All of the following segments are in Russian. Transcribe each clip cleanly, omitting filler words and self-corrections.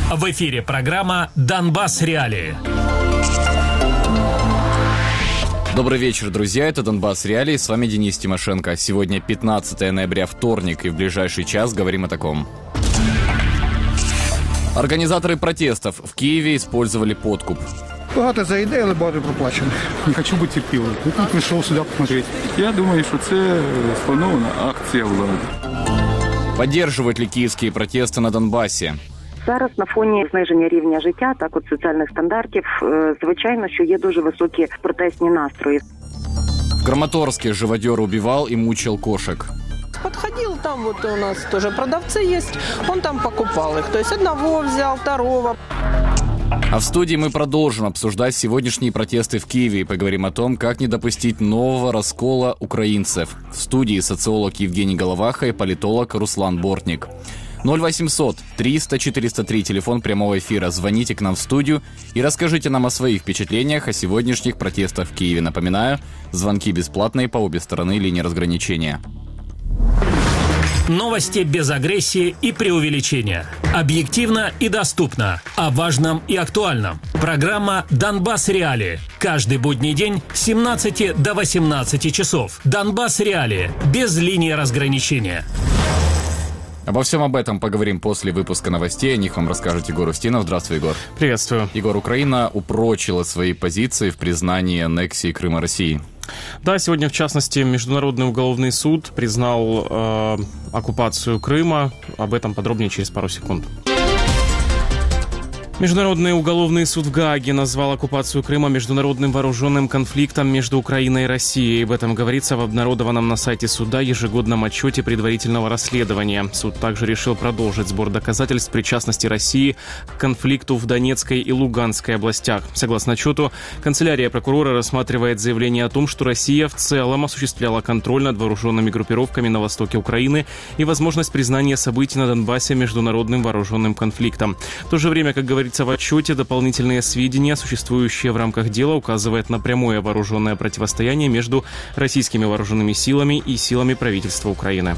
В эфире программа «Донбасс. Реалии». Добрый вечер, друзья. Это «Донбасс. Реалии». С вами Денис Тимошенко. Сегодня 15 ноября, вторник, и в ближайший час говорим о таком. Организаторы протестов в Киеве использовали подкуп. Багато за ідею, але багато проплачено. Не хочу бути терпілим. Я тут прийшов сюди посмотрети. Я думаю, що це спланована акція влади. Поддерживают ли киевские протесты на Донбасі? Зараз на фоні зниження рівня життя, так от соціальних стандартів, звичайно, що є дуже високі протестні настрої. В Краматорске живодер убивал и мучил кошек. Подходил, там вот у нас тоже продавцы есть, он там покупал их. То есть одного взял, второго. А в студии мы продолжим обсуждать сегодняшние протесты в Киеве и поговорим о том, как не допустить нового раскола украинцев. В студии социолог Евгений Головаха и политолог Руслан Бортник. 0800 300 403, телефон прямого эфира. Звоните к нам в студию и расскажите нам о своих впечатлениях о сегодняшних протестах в Киеве. Напоминаю, звонки бесплатные по обе стороны линии разграничения. Новости без агрессии и преувеличения. Объективно и доступно. О важном и актуальном. Программа «Донбасс. Реалии». Каждый будний день с 17 до 18 часов. «Донбасс. Реалии». Без линии разграничения. Обо всем об этом поговорим после выпуска новостей. О них вам расскажет Егор Устинов. Здравствуй, Егор. Приветствую. Егор, Украина упрочила свои позиции в признании аннексии Крыма России. Да, сегодня, в частности, Международный уголовный суд признал оккупацию Крыма. Об этом подробнее через пару секунд. Международный уголовный суд в Гааге назвал оккупацию Крыма международным вооруженным конфликтом между Украиной и Россией. Об этом говорится в обнародованном на сайте суда ежегодном отчете предварительного расследования. Суд также решил продолжить сбор доказательств причастности России к конфликту в Донецкой и Луганской областях. Согласно отчету, канцелярия прокурора рассматривает заявление о том, что Россия в целом осуществляла контроль над вооруженными группировками на востоке Украины и возможность признания событий на Донбассе международным вооруженным конфликтом. В то же время, как говорится в отчете, дополнительные сведения, существующие в рамках дела, указывают на прямое вооруженное противостояние между российскими вооруженными силами и силами правительства Украины.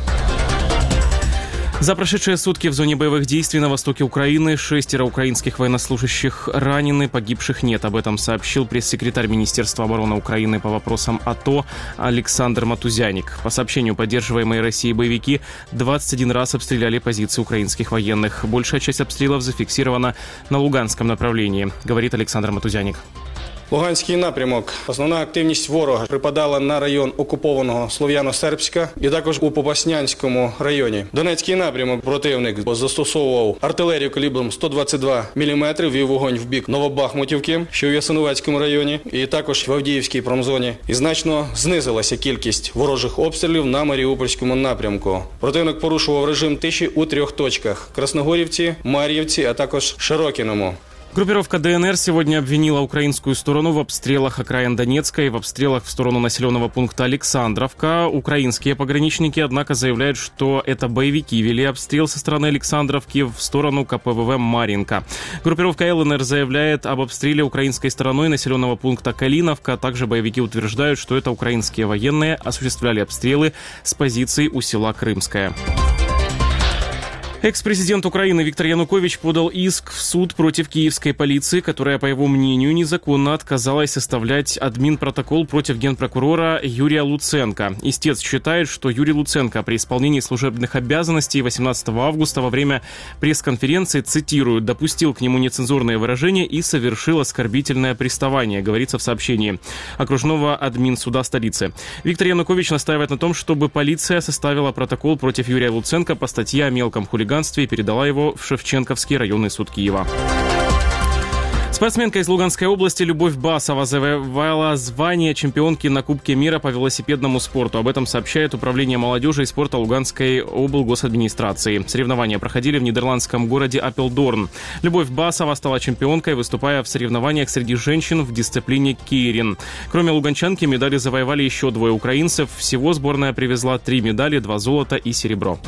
За прошедшие сутки в зоне боевых действий на востоке Украины 6 украинских военнослужащих ранены, погибших нет. Об этом сообщил пресс-секретарь Министерства обороны Украины по вопросам АТО Александр Матузяник. По сообщению, поддерживаемые Россией боевики 21 раз обстреляли позиции украинских военных. Большая часть обстрелов зафиксирована на Луганском направлении, говорит Александр Матузяник. Луганський напрямок. Основна активність ворога припадала на район окупованого Слов'яно-Сербська і також у Попаснянському районі. Донецький напрямок противник застосовував артилерію калібром 122 мм, вів вогонь в бік Новобахмутівки, що в Ясиновецькому районі, і також в Авдіївській промзоні. І значно знизилася кількість ворожих обстрілів на Маріупольському напрямку. Противник порушував режим тиші у 3 точках – Красногорівці, Мар'ївці, а також Широкіному. Группировка ДНР сегодня обвинила украинскую сторону в обстрелах окраин Донецка и в обстрелах в сторону населенного пункта Александровка. Украинские пограничники, однако, заявляют, что это боевики вели обстрел со стороны Александровки в сторону КПВВ Марьинка. Группировка ЛНР заявляет об обстреле украинской стороной населенного пункта Калиновка. Также боевики утверждают, что это украинские военные осуществляли обстрелы с позиций у села Крымское. Экс-президент Украины Виктор Янукович подал иск в суд против киевской полиции, которая, по его мнению, незаконно отказалась составлять админпротокол против генпрокурора Юрия Луценко. Истец считает, что Юрий Луценко при исполнении служебных обязанностей 18 августа во время пресс-конференции, цитирую, допустил к нему нецензурные выражения и совершил оскорбительное приставание, говорится в сообщении окружного админсуда столицы. Виктор Янукович настаивает на том, чтобы полиция составила протокол против Юрия Луценко по статье о мелком хулиганстве и передала его в Шевченковский районный суд Киева. Спортсменка из Луганской области Любовь Басова завоевала звание чемпионки на Кубке мира по велосипедному спорту. Об этом сообщает Управление молодежи и спорта Луганской облгосадминистрации. Соревнования проходили в нидерландском городе Апелдорн. Любовь Басова стала чемпионкой, выступая в соревнованиях среди женщин в дисциплине кейрин. Кроме луганчанки, медали завоевали еще 2 украинцев. Всего сборная привезла 3 медали, 2 золота и серебро.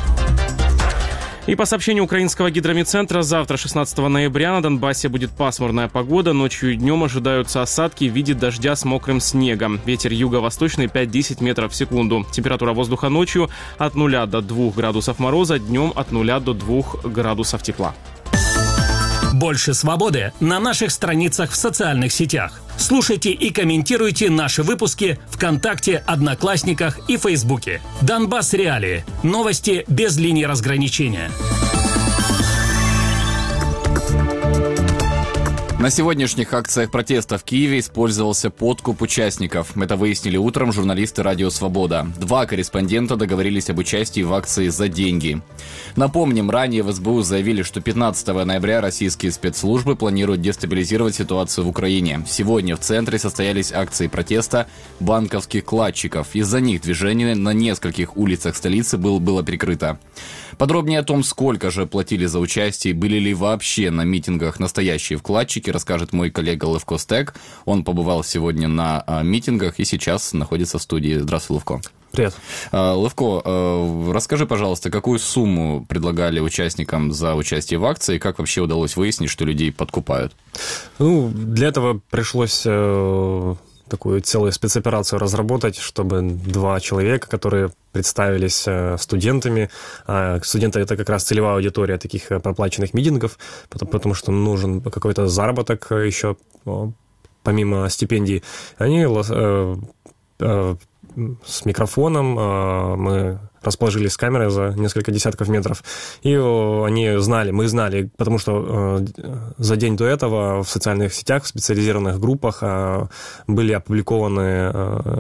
И по сообщению украинского гидромедцентра, завтра, 16 ноября, на Донбассе будет пасмурная погода. Ночью и днем ожидаются осадки в виде дождя с мокрым снегом. Ветер юго-восточный 5-10 метров в секунду. Температура воздуха ночью от 0 до 2 градусов мороза, днем от 0 до 2 градусов тепла. Больше свободы на наших страницах в социальных сетях. Слушайте и комментируйте наши выпуски ВКонтакте, Одноклассниках и Фейсбуке. Донбасс Реалии. Новости без линии разграничения. На сегодняшних акциях протеста в Киеве использовался подкуп участников. Это выяснили утром журналисты «Радио Свобода». 2 корреспондента договорились об участии в акции за деньги. Напомним, ранее в СБУ заявили, что 15 ноября российские спецслужбы планируют дестабилизировать ситуацию в Украине. Сегодня в центре состоялись акции протеста банковских вкладчиков. Из-за них движение на нескольких улицах столицы было перекрыто. Подробнее о том, сколько же платили за участие и были ли вообще на митингах настоящие вкладчики, расскажет мой коллега Левко Стек. Он побывал сегодня на митингах и сейчас находится в студии. Здравствуй, Левко. Привет. Левко, расскажи, пожалуйста, какую сумму предлагали участникам за участие в акции и как вообще удалось выяснить, что людей подкупают? Для этого пришлось такую целую спецоперацию разработать, чтобы 2 человека, которые представились студентами. Студенты — это как раз целевая аудитория таких проплаченных митингов, потому что нужен какой-то заработок еще помимо стипендий. Они с микрофоном, мы расположились с камерой за несколько десятков метров, и они знали, мы знали, потому что за день до этого в социальных сетях, в специализированных группах были опубликованы...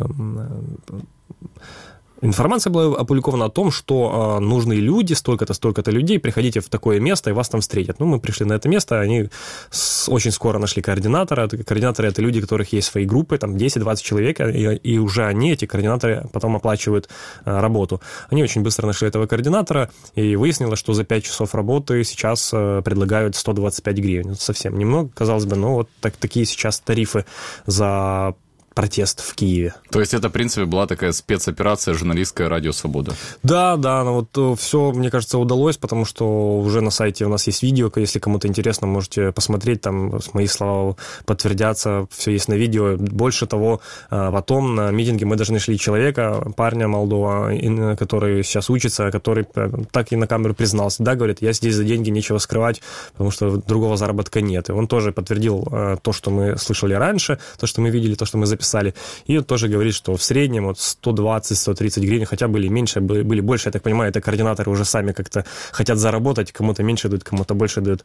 Информация была опубликована о том, что нужны люди, столько-то людей, приходите в такое место, и вас там встретят. Мы пришли на это место, они очень скоро нашли координатора. Координаторы — это люди, у которых есть свои группы, там 10-20 человек, и уже они, эти координаторы, потом оплачивают работу. Они очень быстро нашли этого координатора, и выяснилось, что за 5 часов работы сейчас предлагают 125 гривен. Совсем немного, казалось бы, но вот такие сейчас тарифы за протест в Киеве. То есть это, в принципе, была такая спецоперация журналистская «Радио Свобода». Да, все, мне кажется, удалось, потому что уже на сайте у нас есть видео, если кому-то интересно, можете посмотреть, там мои слова подтвердятся, все есть на видео. Больше того, потом на митинге мы даже нашли человека, парня молодого, который сейчас учится, который так и на камеру признался, говорит, я здесь за деньги, нечего скрывать, потому что другого заработка нет. И он тоже подтвердил то, что мы слышали раньше, то, что мы видели, то, что мы записали. И он тоже говорит, что в среднем 120-130 гривен, хотя были меньше, были больше, я так понимаю, это координаторы уже сами как-то хотят заработать, кому-то меньше дают, кому-то больше дают.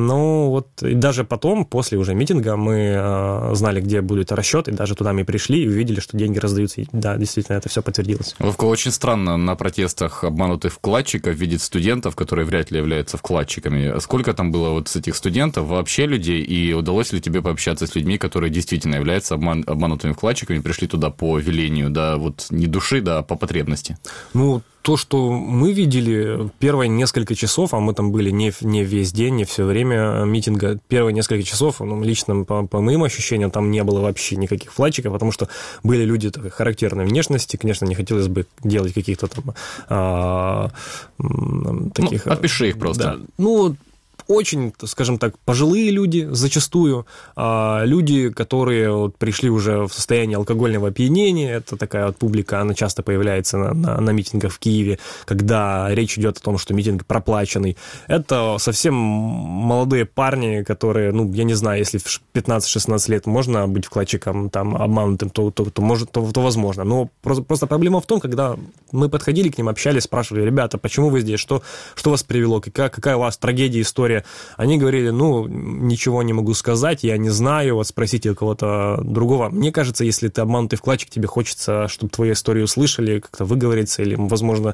И даже потом, после уже митинга, мы знали, где будет расчет, и даже туда мы пришли и увидели, что деньги раздаются. И, да, действительно, это все подтвердилось. Очень странно на протестах обманутых вкладчиков видеть студентов, которые вряд ли являются вкладчиками. Сколько там было с этих студентов, вообще людей, и удалось ли тебе пообщаться с людьми, которые действительно являются обманутыми вкладчиками, пришли туда по велению, не души, по потребности? То, что мы видели первые несколько часов, а мы там были не весь день, не все время митинга, первые несколько часов, лично по моим ощущениям, там не было вообще никаких вкладчиков, потому что были люди характерной внешности, конечно, не хотелось бы делать каких-то там таких... Опиши их просто. Да. Очень, скажем так, пожилые люди зачастую, люди, которые пришли уже в состояние алкогольного опьянения, это такая публика, она часто появляется на митингах в Киеве, когда речь идет о том, что митинг проплаченный. Это совсем молодые парни, которые, я не знаю, если в 15-16 лет можно быть вкладчиком, там, обманутым, то возможно. Но просто проблема в том, когда мы подходили к ним, общались, спрашивали, ребята, почему вы здесь, что вас привело, какая у вас трагедия, история. Они говорили, ничего не могу сказать, я не знаю, спросите у кого-то другого. Мне кажется, если ты обманутый вкладчик, тебе хочется, чтобы твою историю услышали, как-то выговориться, или, возможно,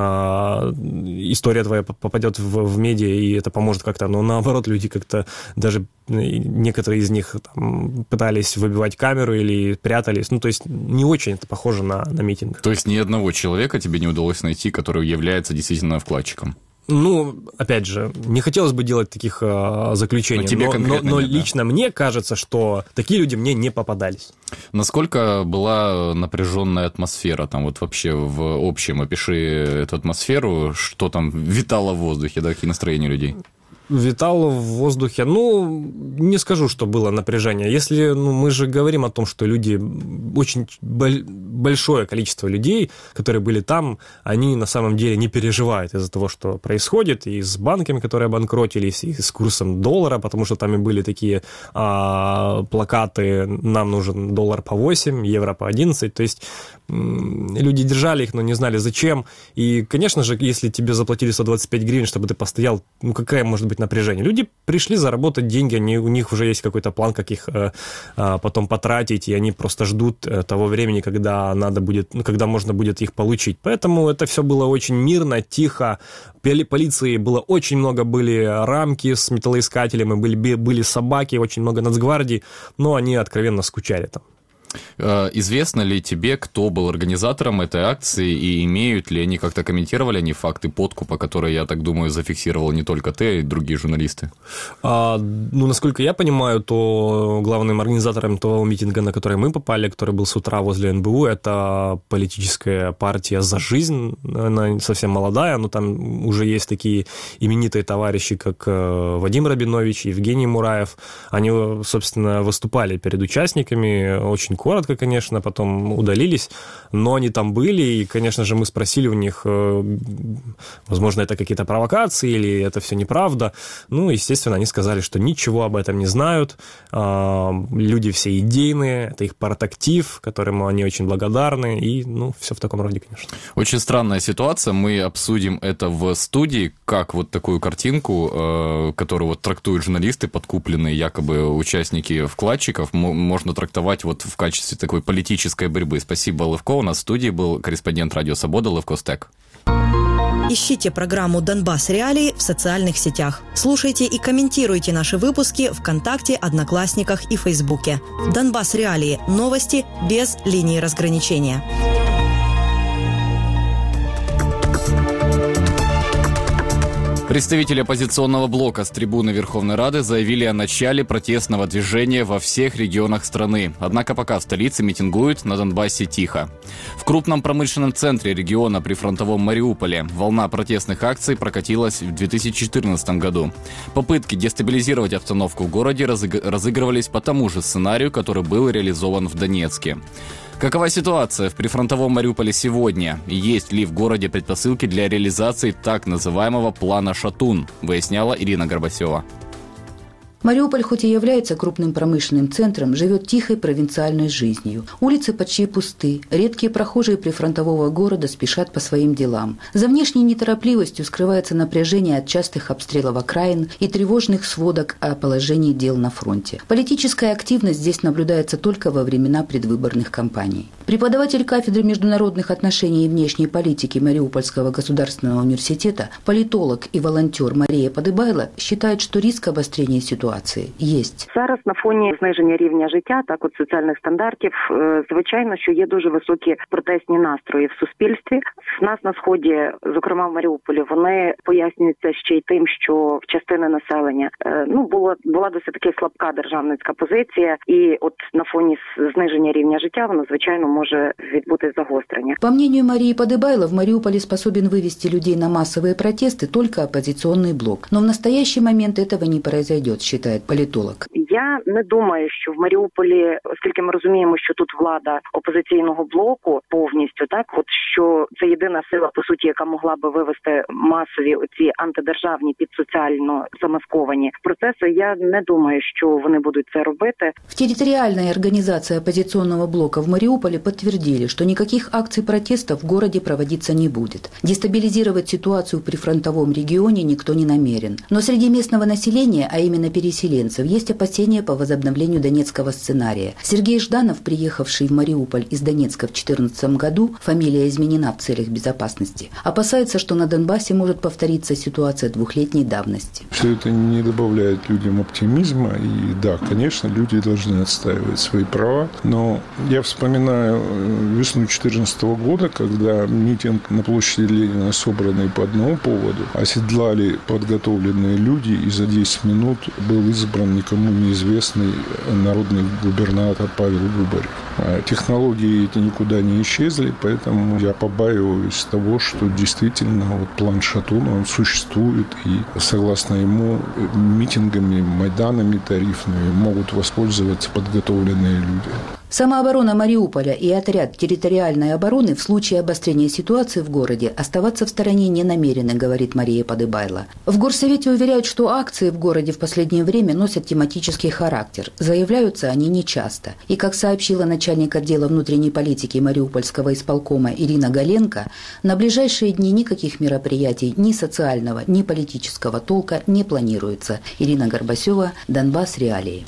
история твоя попадет в медиа, и это поможет как-то. Но наоборот, люди как-то, даже некоторые из них там пытались выбивать камеру или прятались. То есть не очень это похоже на митинг. То есть ни одного человека тебе не удалось найти, который является действительно вкладчиком? Опять же, не хотелось бы делать таких заключений, но лично мне кажется, что такие люди мне не попадались. Насколько была напряженная атмосфера там вообще в общем? Опиши эту атмосферу, что там витало в воздухе, какие настроения людей? Витало в воздухе. Не скажу, что было напряжение. Если мы же говорим о том, что люди, очень большое количество людей, которые были там, они на самом деле не переживают из-за того, что происходит, и с банками, которые обанкротились, и с курсом доллара, потому что там и были такие плакаты: нам нужен доллар по 8, евро по 11. То есть люди держали их, но не знали зачем. И, конечно же, если тебе заплатили 125 гривен, чтобы ты постоял, какая может быть напряжение? Люди пришли заработать деньги, у них уже есть какой-то план, как их потом потратить, и они просто ждут того времени, когда надо будет, когда можно будет их получить. Поэтому это все было очень мирно, тихо. Полиции было очень много, были рамки с металлоискателями, были собаки, очень много нацгвардии, но они откровенно скучали там. Известно ли тебе, кто был организатором этой акции, и имеют ли они, как-то комментировали они факты подкупа, которые, я так думаю, зафиксировал не только ты, а и другие журналисты? Насколько я понимаю, то главным организатором того митинга, на который мы попали, который был с утра возле НБУ, это политическая партия «За жизнь». Она совсем молодая, но там уже есть такие именитые товарищи, как Вадим Рабинович, Евгений Мураев. Они, собственно, выступали перед участниками, очень коротко, конечно, потом удалились, но они там были, и, конечно же, мы спросили у них, возможно, это какие-то провокации или это все неправда. Естественно, они сказали, что ничего об этом не знают, люди все идейные, это их партактив, которому они очень благодарны, и, все в таком роде, конечно. Очень странная ситуация, мы обсудим это в студии, как вот такую картинку, которую вот трактуют журналисты, подкупленные якобы участники вкладчиков, можно трактовать вот в качестве такой политической борьбы. Спасибо, Левко. У нас в студии был корреспондент Радио Свобода Левко Стек. Ищите программу «Донбасс Реалии» в социальных сетях. Слушайте и комментируйте наши выпуски ВКонтакте, Одноклассниках и Фейсбуке. «Донбасс Реалии» – новости без линии разграничения. Представители оппозиционного блока с трибуны Верховной Рады заявили о начале протестного движения во всех регионах страны. Однако пока в столице митингуют, на Донбассе тихо. В крупном промышленном центре региона при фронтовом Мариуполе волна протестных акций прокатилась в 2014 году. Попытки дестабилизировать обстановку в городе разыгрывались по тому же сценарию, который был реализован в Донецке. Какова ситуация в прифронтовом Мариуполе сегодня? Есть ли в городе предпосылки для реализации так называемого плана «Шатун», выясняла Ирина Горбасева. Мариуполь, хоть и является крупным промышленным центром, живет тихой провинциальной жизнью. Улицы почти пусты, редкие прохожие прифронтового города спешат по своим делам. За внешней неторопливостью скрывается напряжение от частых обстрелов окраин и тревожных сводок о положении дел на фронте. Политическая активность здесь наблюдается только во времена предвыборных кампаний. Преподаватель кафедры международных отношений и внешней политики Мариупольского государственного университета, политолог и волонтер Марія Подибайло считает, что риск обострения ситуації є. Зараз на фоні зниження рівня життя, так от соціальних стандартів, звичайно, що є дуже високі протестні настрої в суспільстві. В нас на Сході, зокрема в Маріуполі, вони пояснюються ще й тим, що в частини населення була досить таки слабка державницька позиція, і от на фоні зниження рівня життя воно, звичайно, може відбути загострення. По мнению Марии Подибайло, в Мариуполе способен вывести людей на массовые протесты только оппозиционный блок. Но в настоящий момент этого не произойдет, считает політолог. Я не думаю, що в Маріуполі, оскільки ми розуміємо, що тут влада опозиційного блоку повністю, так, от що це єдина сила, по суті, яка могла би вивести масові оці антидержавні, підсоціально замасковані процеси, я не думаю, що вони будуть це робити. В территориальной организации оппозиционного блока в Мариуполе подтвердили, что никаких акций протеста в городе проводиться не будет. Дестабилизировать ситуацию в прифронтовом регионе никто не намерен. Но среди местного населения, а именно переселенцев, есть опасения по возобновлению донецкого сценария. Сергей Жданов, приехавший в Мариуполь из Донецка в 2014 году, фамилия изменена в целях безопасности, опасается, что на Донбассе может повториться ситуация двухлетней давности. Все это не добавляет людям оптимизма, и да, конечно, люди должны отстаивать свои права, но я вспоминаю весну 2014 года, когда митинг на площади Ленина, собранный по одному поводу, оседлали подготовленные люди, и за 10 минут был избран никому неизвестный народный губернатор Павел Губарев. Технологии эти никуда не исчезли, поэтому я побаиваюсь того, что действительно вот план Шатуна, он существует, и согласно ему митингами, майданами тарифными могут воспользоваться подготовленные люди. Самооборона Мариуполя и отряд территориальной обороны в случае обострения ситуации в городе оставаться в стороне не намерены, говорит Мария Подыбайло. В горсовете уверяют, что акции в городе в последнее время носят тематический характер. Заявляются они нечасто. И, как сообщила начальник отдела внутренней политики Мариупольского исполкома Ирина Галенко, на ближайшие дни никаких мероприятий ни социального, ни политического толка не планируется. Ирина Горбасева, Донбасс Реалии.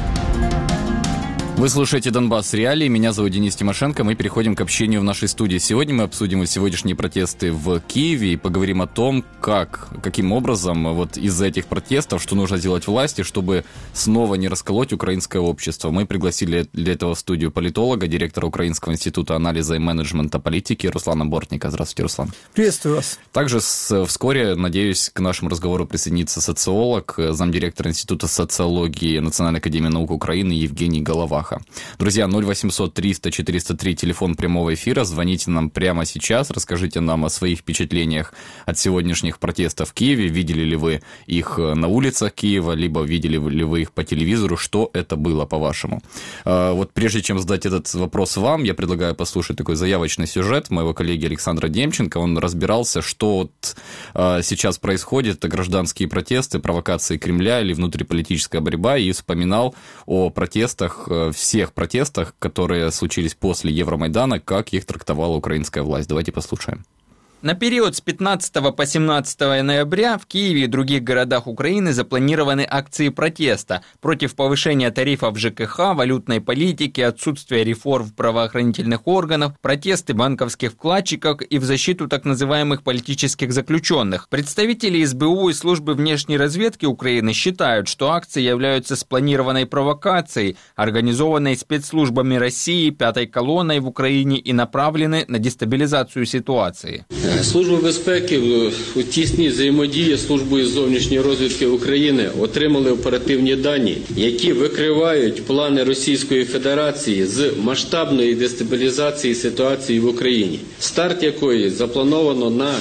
Вы слушаете «Донбасс Реалии». Меня зовут Денис Тимошенко. Мы переходим к общению в нашей студии. Сегодня мы обсудим сегодняшние протесты в Киеве и поговорим о том, каким образом вот из-за этих протестов, что нужно делать власти, чтобы снова не расколоть украинское общество. Мы пригласили для этого в студию политолога, директора Украинского института анализа и менеджмента политики Руслана Бортника. Здравствуйте, Руслан. Приветствую вас. Также вскоре, надеюсь, к нашему разговору присоединится социолог, замдиректора Института социологии Национальной академии наук Украины Евгений Головаха. Друзья, 0800 300 403, телефон прямого эфира. Звоните нам прямо сейчас, расскажите нам о своих впечатлениях от сегодняшних протестов в Киеве. Видели ли вы их на улицах Киева, либо видели ли вы их по телевизору? Что это было, по-вашему? Вот прежде чем задать этот вопрос вам, я предлагаю послушать такой заявочный сюжет моего коллеги Александра Демченко. Он разбирался, что вот сейчас происходит, это гражданские протесты, провокации Кремля или внутриполитическая борьба, и вспоминал о протестах, всех протестах, которые случились после Евромайдана, как их трактовала украинская власть. Давайте послушаем. На период с 15 по 17 ноября в Киеве и других городах Украины запланированы акции протеста против повышения тарифов ЖКХ, валютной политики, отсутствия реформ правоохранительных органов, протесты банковских вкладчиков и в защиту так называемых политических заключенных. Представители СБУ и службы внешней разведки Украины считают, что акции являются спланированной провокацией, организованной спецслужбами России, пятой колонной в Украине и направлены на дестабилизацию ситуации. Служба безпеки у тісній взаємодії з Службою зовнішньої розвідки України отримали оперативні дані, які викривають плани Російської Федерації з масштабної дестабілізації ситуації в Україні, старт якої заплановано на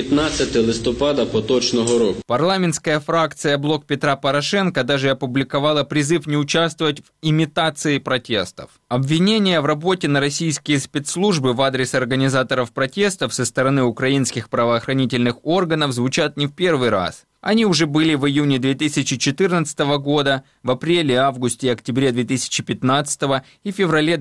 15 листопада поточного року. Парламентская фракция «Блок Петра Порошенко» даже опубликовала призыв не участвовать в имитации протестов. Обвинения в работе на российские спецслужбы в адрес организаторов протестов со стороны украинских правоохранительных органов звучат не в первый раз. Они уже были в июне 2014 года, в апреле, августе и октябре 2015 и феврале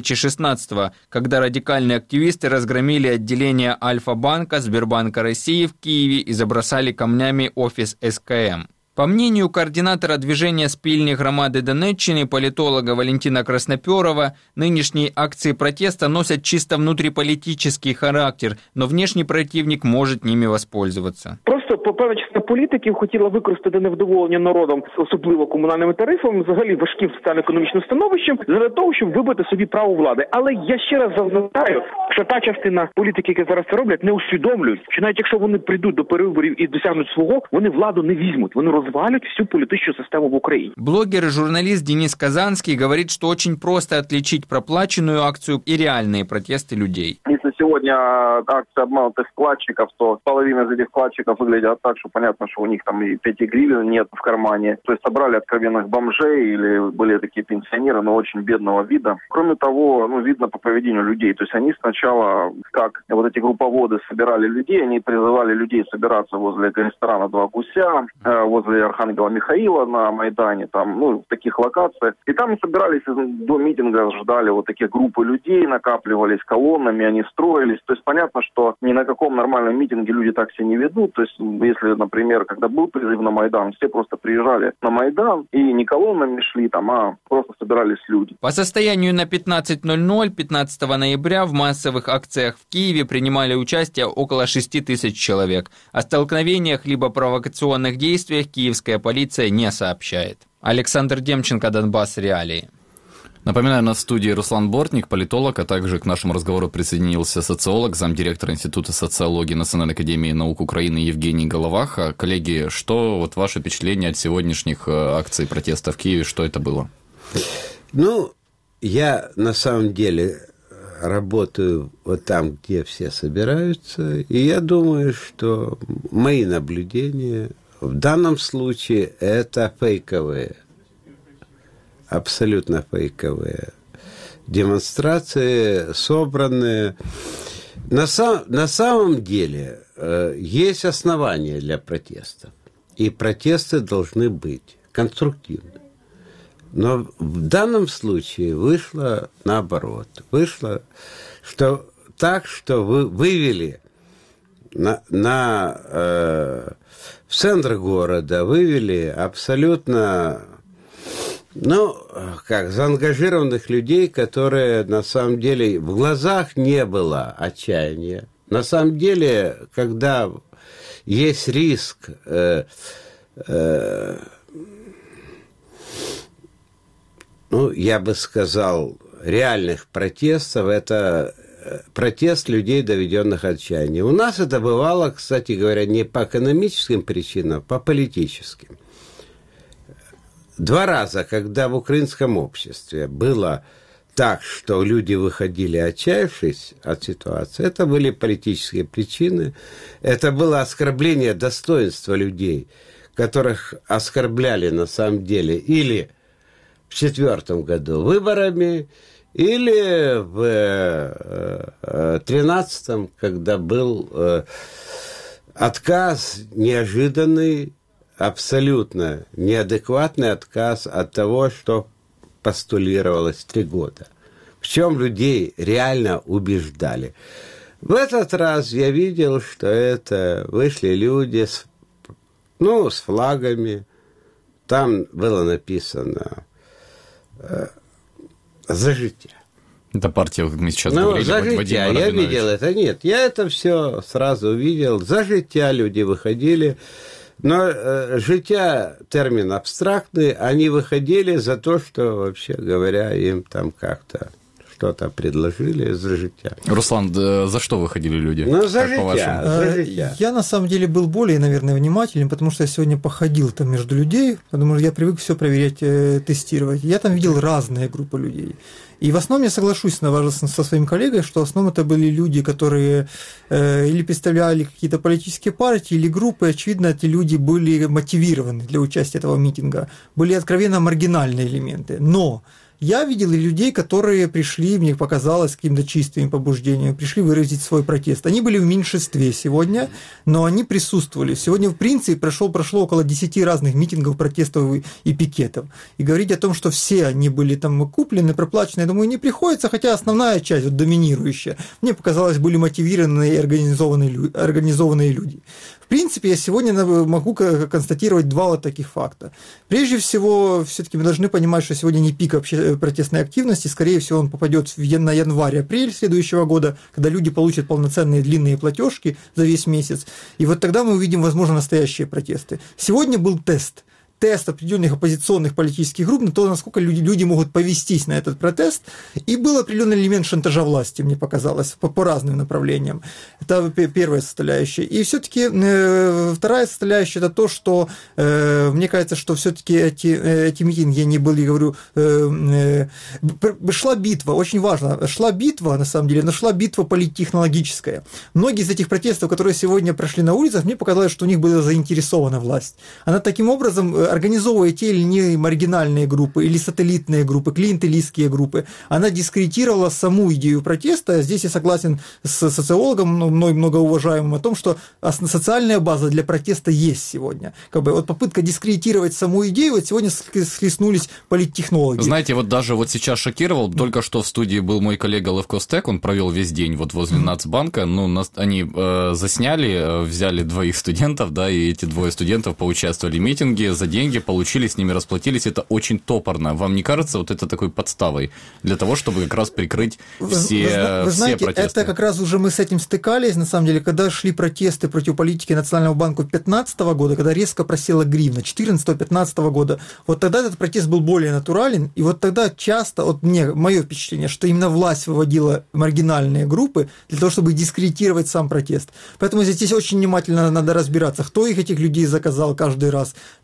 2016, когда радикальные активисты разгромили отделение Альфа-банка Сбербанка России в Киеве и забросали камнями офис СКМ. По мнению координатора движения «Спільні громади Донеччины» политолога Валентина Красноперова, нынешние акции протеста носят чисто внутриполитический характер, но внешний противник может ними воспользоваться. Просто певна частина політиків хотіла використати невдоволення народом, особливо комунальними тарифами, взагалі важким соціально-економічним становищем, для того, щоб вибити собі право влади. Але я ще раз зазначаю, що та частина політики, які зараз це роблять, не усвідомлюють, що навіть якщо вони прийдуть до перевиборів і досягнуть свого, вони владу не візьмуть, вони розвалять всю политическую систему в Украине. Блогер и журналист Денис Казанский говорит, что очень просто отличить проплаченную акцию и реальные протесты людей. Если сегодня акция обманутых вкладчиков, то половина из этих вкладчиков выглядят так, что понятно, что у них там и 5 гривен нет в кармане. То есть собрали откровенных бомжей или были такие пенсионеры, но очень бедного вида. Кроме того, видно по поведению людей. То есть они сначала, как вот эти групповоды собирали людей, они призывали людей собираться возле ресторана «Два гуся», возле Архангела Михаила на Майдане, там, в таких локациях. И там собирались до митинга, ждали вот такие группы людей, накапливались колоннами, они строились. То есть понятно, что ни на каком нормальном митинге люди так себя не ведут. То есть если, например, когда был призыв на Майдан, все просто приезжали на Майдан и не колоннами шли там, а просто собирались люди. По состоянию на 15:00 15 ноября в массовых акциях в Киеве принимали участие около 6 тысяч человек. О столкновениях либо провокационных действиях киевская полиция не сообщает. Александр Демченко, Донбасс Реалии. Напоминаю, на студии Руслан Бортник, политолог, а также к нашему разговору присоединился социолог, замдиректора Института социологии Национальной академии наук Украины Евгений Головаха. Коллеги, что вот ваше впечатление от сегодняшних акций протеста в Киеве, что это было? я на самом деле работаю вот там, где все собираются, и я думаю, что мои наблюдения в данном случае это фейковые, абсолютно фейковые демонстрации, собранные. На самом деле есть основания для протестов, и протесты должны быть конструктивны. Но в данном случае вышло наоборот. Вышло так, что вы вывели в центр города, вывели абсолютно, заангажированных людей, которые на самом деле в глазах не было отчаяния. На самом деле, когда есть риск я бы сказал, реальных протестов, это протест людей, доведенных отчаянием. У нас это бывало, кстати говоря, не по экономическим причинам, а по политическим. 2 раза, когда в украинском обществе было так, что люди выходили, отчаявшись от ситуации, это были политические причины, это было оскорбление достоинства людей, которых оскорбляли на самом деле или в 2004 году выборами, или в 2013, когда был отказ неожиданный, абсолютно неадекватный отказ от того, что постулировалось 3 года. В чем людей реально убеждали. В этот раз я видел, что это вышли люди с флагами. Там было написано «За життя». Это партия, как мы сейчас говорили, «За життя». Я видел это. Нет, я это все сразу увидел. «За життя» люди выходили. Но життя термин абстрактный. Они выходили за то, что, вообще говоря, им там как-то что-то предложили за життя. Руслан, за что выходили люди? За життя. Я, на самом деле, был более, наверное, внимателен, потому что я сегодня походил там между людей, потому что я привык все проверять, тестировать. Я там видел разные группы людей. И в основном я соглашусь со своим коллегой, что в основном это были люди, которые или представляли какие-то политические партии, или группы. Очевидно, эти люди были мотивированы для участия этого митинга. Были откровенно маргинальные элементы. Но я видел и людей, которые пришли, мне показалось, с каким-то чистым побуждением, пришли выразить свой протест. Они были в меньшинстве сегодня, но они присутствовали. Сегодня, в принципе, прошло около 10 разных митингов, протестов и пикетов. И говорить о том, что все они были там куплены, проплачены, я думаю, не приходится, хотя основная часть, вот, доминирующая, мне показалось, были мотивированные и организованные люди. В принципе, я сегодня могу констатировать 2 вот таких факта. Прежде всего, все-таки мы должны понимать, что сегодня не пик протестной активности, скорее всего, он попадет на январь-апрель следующего года, когда люди получат полноценные длинные платежки за весь месяц. И вот тогда мы увидим, возможно, настоящие протесты. Сегодня был тест определенных оппозиционных политических групп на то, насколько люди могут повестись на этот протест, и был определенный элемент шантажа власти, мне показалось, по разным направлениям. Это первая составляющая. И все-таки вторая составляющая – это то, что мне кажется, что все-таки эти митинги, они были, говорю, шла битва, очень важно, шла битва, на самом деле, но шла битва политтехнологическая. Многие из этих протестов, которые сегодня прошли на улицах, мне показалось, что у них была заинтересована власть. Она таким образом, организовывая те или иные маргинальные группы или сателлитные группы, клиентелистские группы, она дискредитировала саму идею протеста. Здесь я согласен с социологом, мной многоуважаемым, о том, что социальная база для протеста есть сегодня. Вот попытка дискредитировать саму идею, вот сегодня схлестнулись политтехнологи. Знаете, вот даже вот сейчас шокировал, только что в студии был мой коллега Левко Стек, он провел весь день вот возле Нацбанка, они засняли, взяли 2 студентов, да, и эти 2 студентов поучаствовали в митинге, за деньги получили, с ними расплатились, это очень топорно. Вам не кажется вот это такой подставой для того, чтобы как раз прикрыть все знаете, протесты? Это как раз уже мы с этим стыкались, на самом деле, когда шли протесты против политики Национального банка 2015 года, когда резко просела гривна, 2014-2015 года, вот тогда этот протест был более натурален, и вот тогда часто, вот мое впечатление, что именно власть выводила маргинальные группы для того, чтобы дискредитировать сам протест. Поэтому здесь очень внимательно надо разбираться, кто этих людей заказал каждый раз, то ли это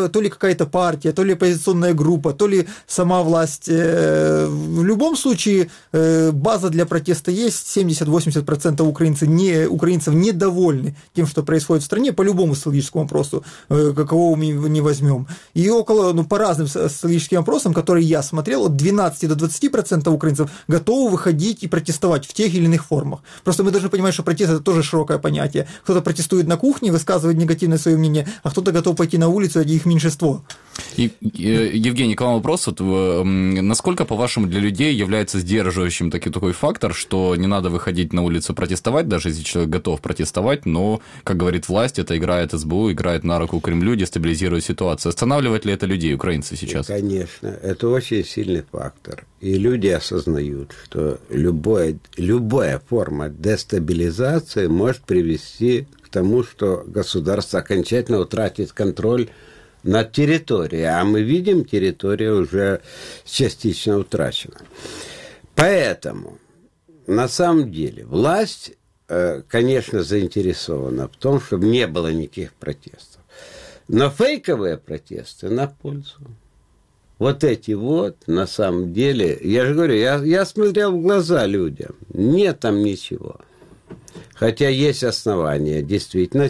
то ли какая-то партия, то ли оппозиционная группа, то ли сама власть. В любом случае база для протеста есть, 70-80% украинцев недовольны тем, что происходит в стране, по любому социологическому опросу, какого мы не возьмем. И по разным социологическим опросам, которые я смотрел, от 12 до 20% украинцев готовы выходить и протестовать в тех или иных формах. Просто мы должны понимать, что протест – это тоже широкое понятие. Кто-то протестует на кухне, высказывает негативное свое мнение, а кто-то готов пойти на улицу, а их меньшинство. И, Евгений, к вам вопрос. Насколько, по-вашему, для людей является сдерживающим такой фактор, что не надо выходить на улицу протестовать, даже если человек готов протестовать, но, как говорит власть, это играет СБУ, играет на руку Кремлю, дестабилизирует ситуацию. Останавливает ли это людей, украинцы, сейчас? И, конечно, это очень сильный фактор. И люди осознают, что любая форма дестабилизации может привести к тому, что государство окончательно утратит контроль над территорией. А мы видим, территория уже частично утрачена. Поэтому, на самом деле, власть, конечно, заинтересована в том, чтобы не было никаких протестов. Но фейковые протесты на пользу. Вот эти на самом деле, я же говорю, я смотрел в глаза людям, нет там ничего. Хотя есть основания, действительно,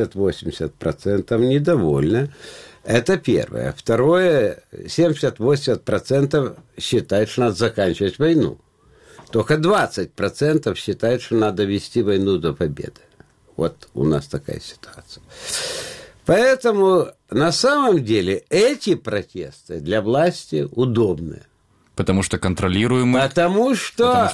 70-80% недовольны. Это первое. Второе, 70-80% считают, что надо заканчивать войну. Только 20% считают, что надо вести войну до победы. Вот у нас такая ситуация. Поэтому на самом деле эти протесты для власти удобны. Потому что контролируемые? Потому что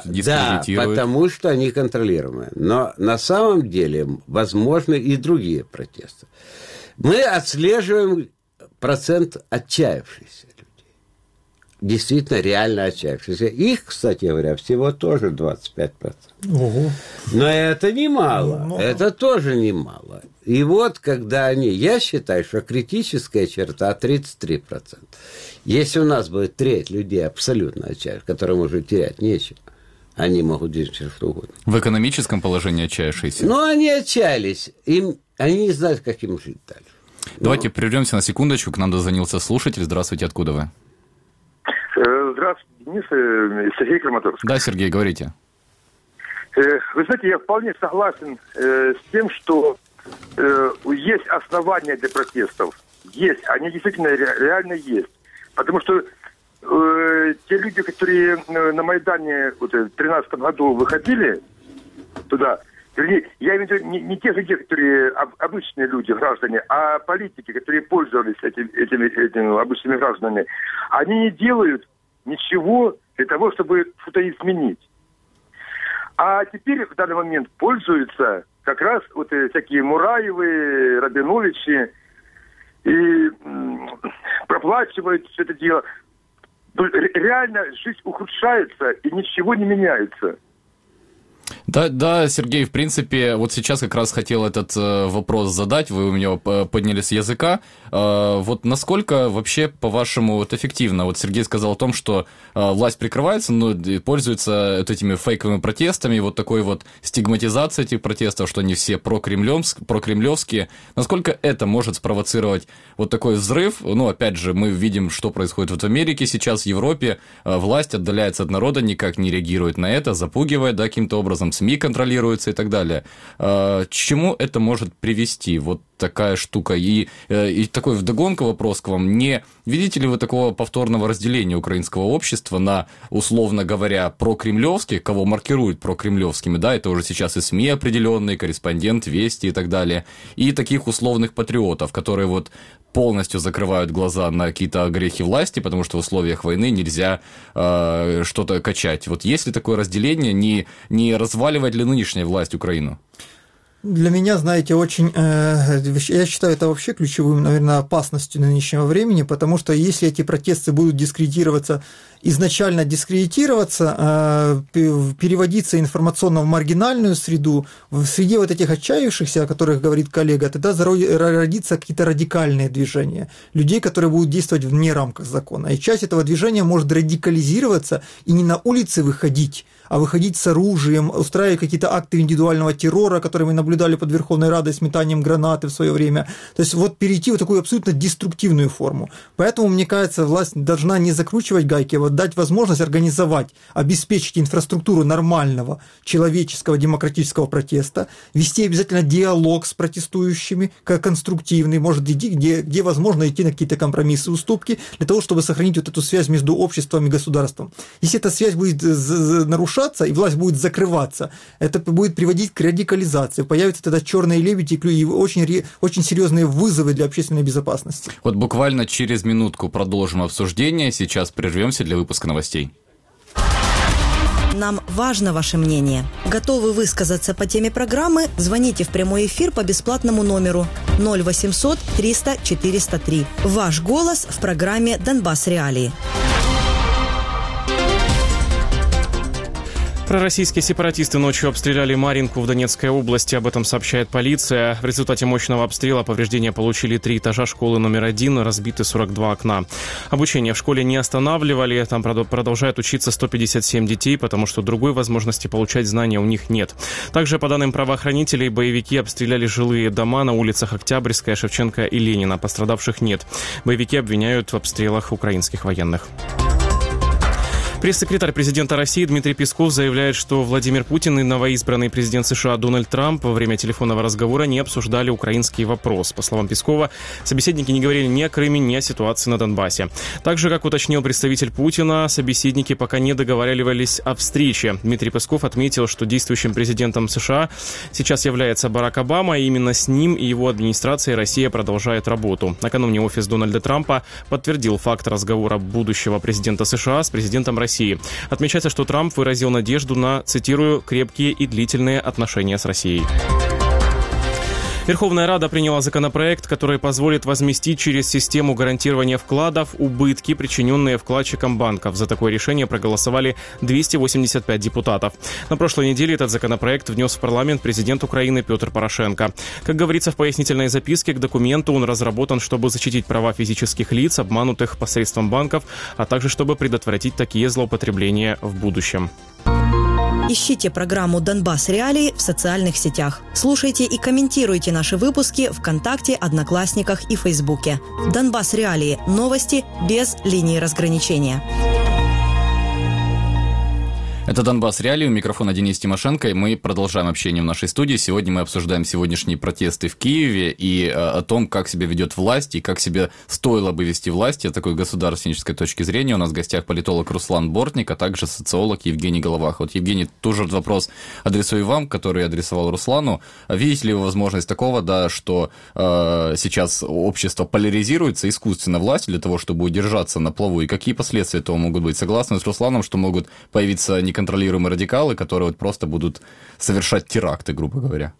они контролируемые. Но на самом деле возможны и другие протесты. Мы отслеживаем процент отчаявшихся людей. Действительно, реально отчаявшихся. Их, кстати говоря, всего тоже 25%. Ого. Но это немало. Это тоже немало. И вот, когда я считаю, что критическая черта 33%. Если у нас будет треть людей абсолютно отчаявшихся, которым уже терять нечего, они могут делать что угодно. В экономическом положении отчаявшиеся? Они отчаялись. Они не знают, как им жить дальше. Давайте прервемся на секундочку. К нам дозвонился слушатель. Здравствуйте, откуда вы? Здравствуйте, Денис, Сергей Краматорск. Да, Сергей, говорите. Вы знаете, я вполне согласен с тем, что есть основания для протестов. Есть, они действительно реально есть. Потому что те люди, которые на Майдане в 2013 году выходили туда, вернее, я имею в виду не те люди, которые обычные люди, граждане, а политики, которые пользовались этими обычными гражданами, они не делают ничего для того, чтобы что-то изменить. А теперь в данный момент пользуются как раз всякие Мураевы, Рабиновичи и проплачивают все это дело. Реально жизнь ухудшается и ничего не меняется. Да, Сергей, в принципе, вот сейчас как раз хотел этот вопрос задать, вы у меня подняли с языка. Вот насколько вообще, по-вашему, эффективно? Вот Сергей сказал о том, что власть прикрывается, но пользуется этими фейковыми протестами, вот такой стигматизацией этих протестов, что они все прокремлевские. Насколько это может спровоцировать вот такой взрыв? Опять же, мы видим, что происходит в Америке сейчас, в Европе. Власть отдаляется от народа, никак не реагирует на это, запугивает, каким-то образом СМИ контролируются и так далее. К чему это может привести, вот такая штука? И такой вдогонку вопрос к вам. Не видите ли вы такого повторного разделения украинского общества на, условно говоря, прокремлевских, кого маркируют прокремлевскими, да, это уже сейчас и СМИ определенные, корреспондент, Вести и так далее, и таких условных патриотов, которые полностью закрывают глаза на какие-то грехи власти, потому что в условиях войны нельзя что-то качать. Вот есть ли такое разделение, не разваливает ли нынешняя власть Украину? Для меня, знаете, я считаю это вообще ключевым, наверное, опасностью нынешнего времени, потому что если эти протесты будут изначально дискредитироваться, переводиться информационно в маргинальную среду, в среде этих отчаявшихся, о которых говорит коллега, тогда родятся какие-то радикальные движения, людей, которые будут действовать вне рамках закона. И часть этого движения может радикализироваться и не на улице выходить, а выходить с оружием, устраивать какие-то акты индивидуального террора, которые мы наблюдали под Верховной Радой с метанием гранаты в свое время. То есть вот перейти в такую абсолютно деструктивную форму. Поэтому, мне кажется, власть должна не закручивать гайки, а вот дать возможность организовать, обеспечить инфраструктуру нормального человеческого демократического протеста, вести обязательно диалог с протестующими, как конструктивный, может, где возможно идти на какие-то компромиссы, уступки, для того, чтобы сохранить вот эту связь между обществом и государством. Если эта связь будет нарушаться, и власть будет закрываться, это будет приводить к радикализации, появятся тогда черные лебеди и очень серьезные вызовы для общественной безопасности. Вот буквально через минутку продолжим обсуждение, сейчас прервемся для выпуска новостей. Нам важно ваше мнение. Готовы высказаться по теме программы? Звоните в прямой эфир по бесплатному номеру 0800 300 403. Ваш голос в программе «Донбасс Реалии». Пророссийские сепаратисты ночью обстреляли Марьинку в Донецкой области. Об этом сообщает полиция. В результате мощного обстрела повреждения получили 3 этажа школы номер 1, разбиты 42 окна. Обучение в школе не останавливали. Там продолжают учиться 157 детей, потому что другой возможности получать знания у них нет. Также, по данным правоохранителей, боевики обстреляли жилые дома на улицах Октябрьская, Шевченко и Ленина. Пострадавших нет. Боевики обвиняют в обстрелах украинских военных. Пресс-секретарь президента России Дмитрий Песков заявляет, что Владимир Путин и новоизбранный президент США Дональд Трамп во время телефонного разговора не обсуждали украинский вопрос. По словам Пескова, собеседники не говорили ни о Крыме, ни о ситуации на Донбассе. Также, как уточнил представитель Путина, собеседники пока не договаривались о встрече. Дмитрий Песков отметил, что действующим президентом США сейчас является Барак Обама, и именно с ним и его администрацией Россия продолжает работу. Накануне офис Дональда Трампа подтвердил факт разговора будущего президента США с президентом России. Отмечается, что Трамп выразил надежду на, цитирую, «крепкие и длительные отношения с Россией». Верховная Рада приняла законопроект, который позволит возместить через систему гарантирования вкладов убытки, причиненные вкладчикам банков. За такое решение проголосовали 285 депутатов. На прошлой неделе этот законопроект внес в парламент президент Украины Петр Порошенко. Как говорится в пояснительной записке к документу, он разработан, чтобы защитить права физических лиц, обманутых посредством банков, а также чтобы предотвратить такие злоупотребления в будущем. Ищите программу «Донбасс Реалии» в социальных сетях. Слушайте и комментируйте наши выпуски ВКонтакте, Одноклассниках и Фейсбуке. «Донбасс Реалии» – новости без линии разграничения. Это «Донбасс Реалии», у микрофона Денис Тимошенко, и мы продолжаем общение в нашей студии. Сегодня мы обсуждаем сегодняшние протесты в Киеве и о том, как себя ведет власть и как себя стоило бы вести власть. С такой государственнической точки зрения у нас в гостях политолог Руслан Бортник, а также социолог Евгений Головаха. Вот, Евгений, тоже вопрос адресую вам, который адресовал Руслану. Видите ли вы возможность такого, да, что сейчас общество поляризируется искусственно властью для того, чтобы удержаться на плаву, и какие последствия этого могут быть? Согласны с Русланом, что могут появиться неконтролируемые радикалы, которые вот просто будут совершать теракты, грубо говоря?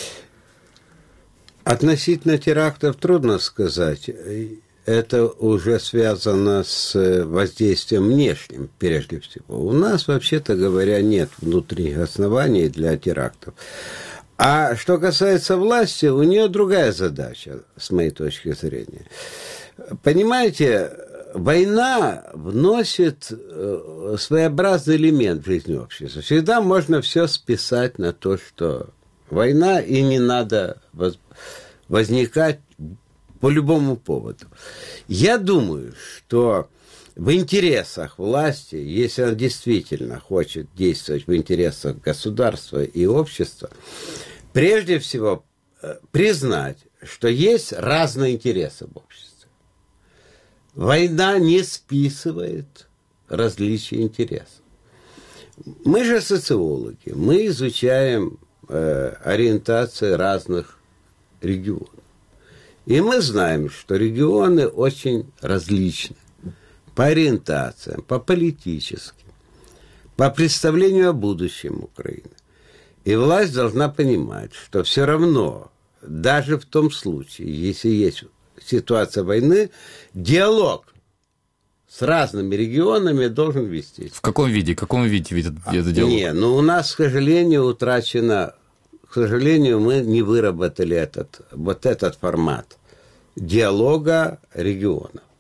Относительно терактов трудно сказать. Это уже связано с воздействием внешним, прежде всего. У нас, вообще-то говоря, нет внутренних оснований для терактов. А что касается власти, у нее другая задача, с моей точки зрения. Понимаете, война вносит своеобразный элемент в жизнь общества. Всегда можно все списать на то, что война, и не надо возникать по любому поводу. Я думаю, что в интересах власти, если она действительно хочет действовать в интересах государства и общества, прежде всего признать, что есть разные интересы в обществе. Война не списывает различия интересов. Мы же социологи, мы изучаем ориентации разных регионов. И мы знаем, что регионы очень различны по ориентациям, по политическим, по представлению о будущем Украины. И власть должна понимать, что все равно, даже в том случае, если есть ситуация войны, диалог с разными регионами должен вестись. В каком виде? В каком виде этот диалог? Не, у нас, к сожалению, утрачено. К сожалению, мы не выработали этот формат диалога регионов.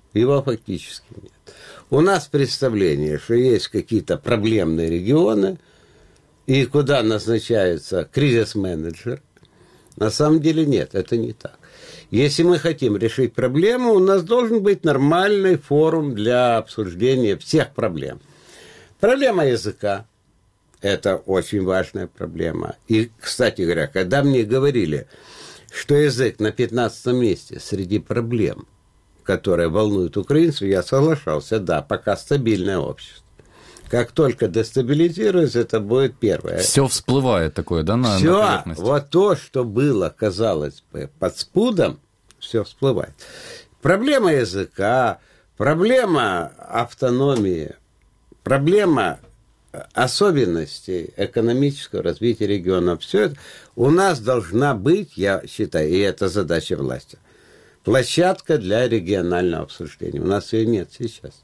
Его фактически нет. У нас представление, что есть какие-то проблемные регионы, и куда назначается кризис-менеджер. На самом деле нет, это не так. Если мы хотим решить проблему, у нас должен быть нормальный форум для обсуждения всех проблем. Проблема языка – это очень важная проблема. И, кстати говоря, когда мне говорили, что язык на 15 месте среди проблем, которые волнуют украинцев, я соглашался, да, пока стабильное общество. Как только дестабилизируется, это будет первое. Все всплывает такое, да, на поверхность? Вот то, что было, казалось бы, под спудом, все всплывает. Проблема языка, проблема автономии, проблема особенностей экономического развития региона. Все это у нас должна быть, я считаю, и это задача власти, площадка для регионального обсуждения. У нас ее нет сейчас.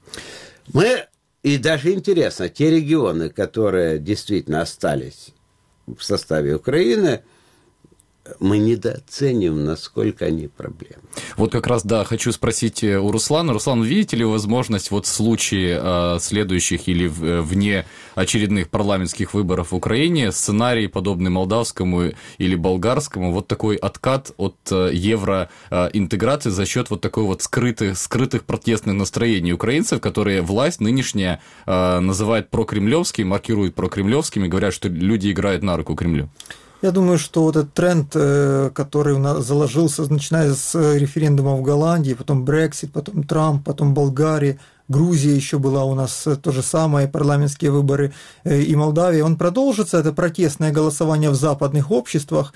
И даже интересно, те регионы, которые действительно остались в составе Украины, мы недооцениваем, насколько они проблемны. Вот как раз, да, хочу спросить у Руслана. Руслан, видите ли возможность вот в случае следующих или вне очередных парламентских выборов в Украине сценарий, подобный молдавскому или болгарскому, вот такой откат от евроинтеграции за счет вот такой вот скрытых протестных настроений украинцев, которые власть нынешняя называет прокремлевскими, маркирует прокремлевскими, говорят, что люди играют на руку Кремлю? Я думаю, что вот этот тренд, который у нас заложился, начиная с референдума в Голландии, потом Брексит, потом Трамп, потом Болгария, Грузия еще была у нас то же самое, парламентские выборы, и Молдавия, он продолжится, это протестное голосование в западных обществах,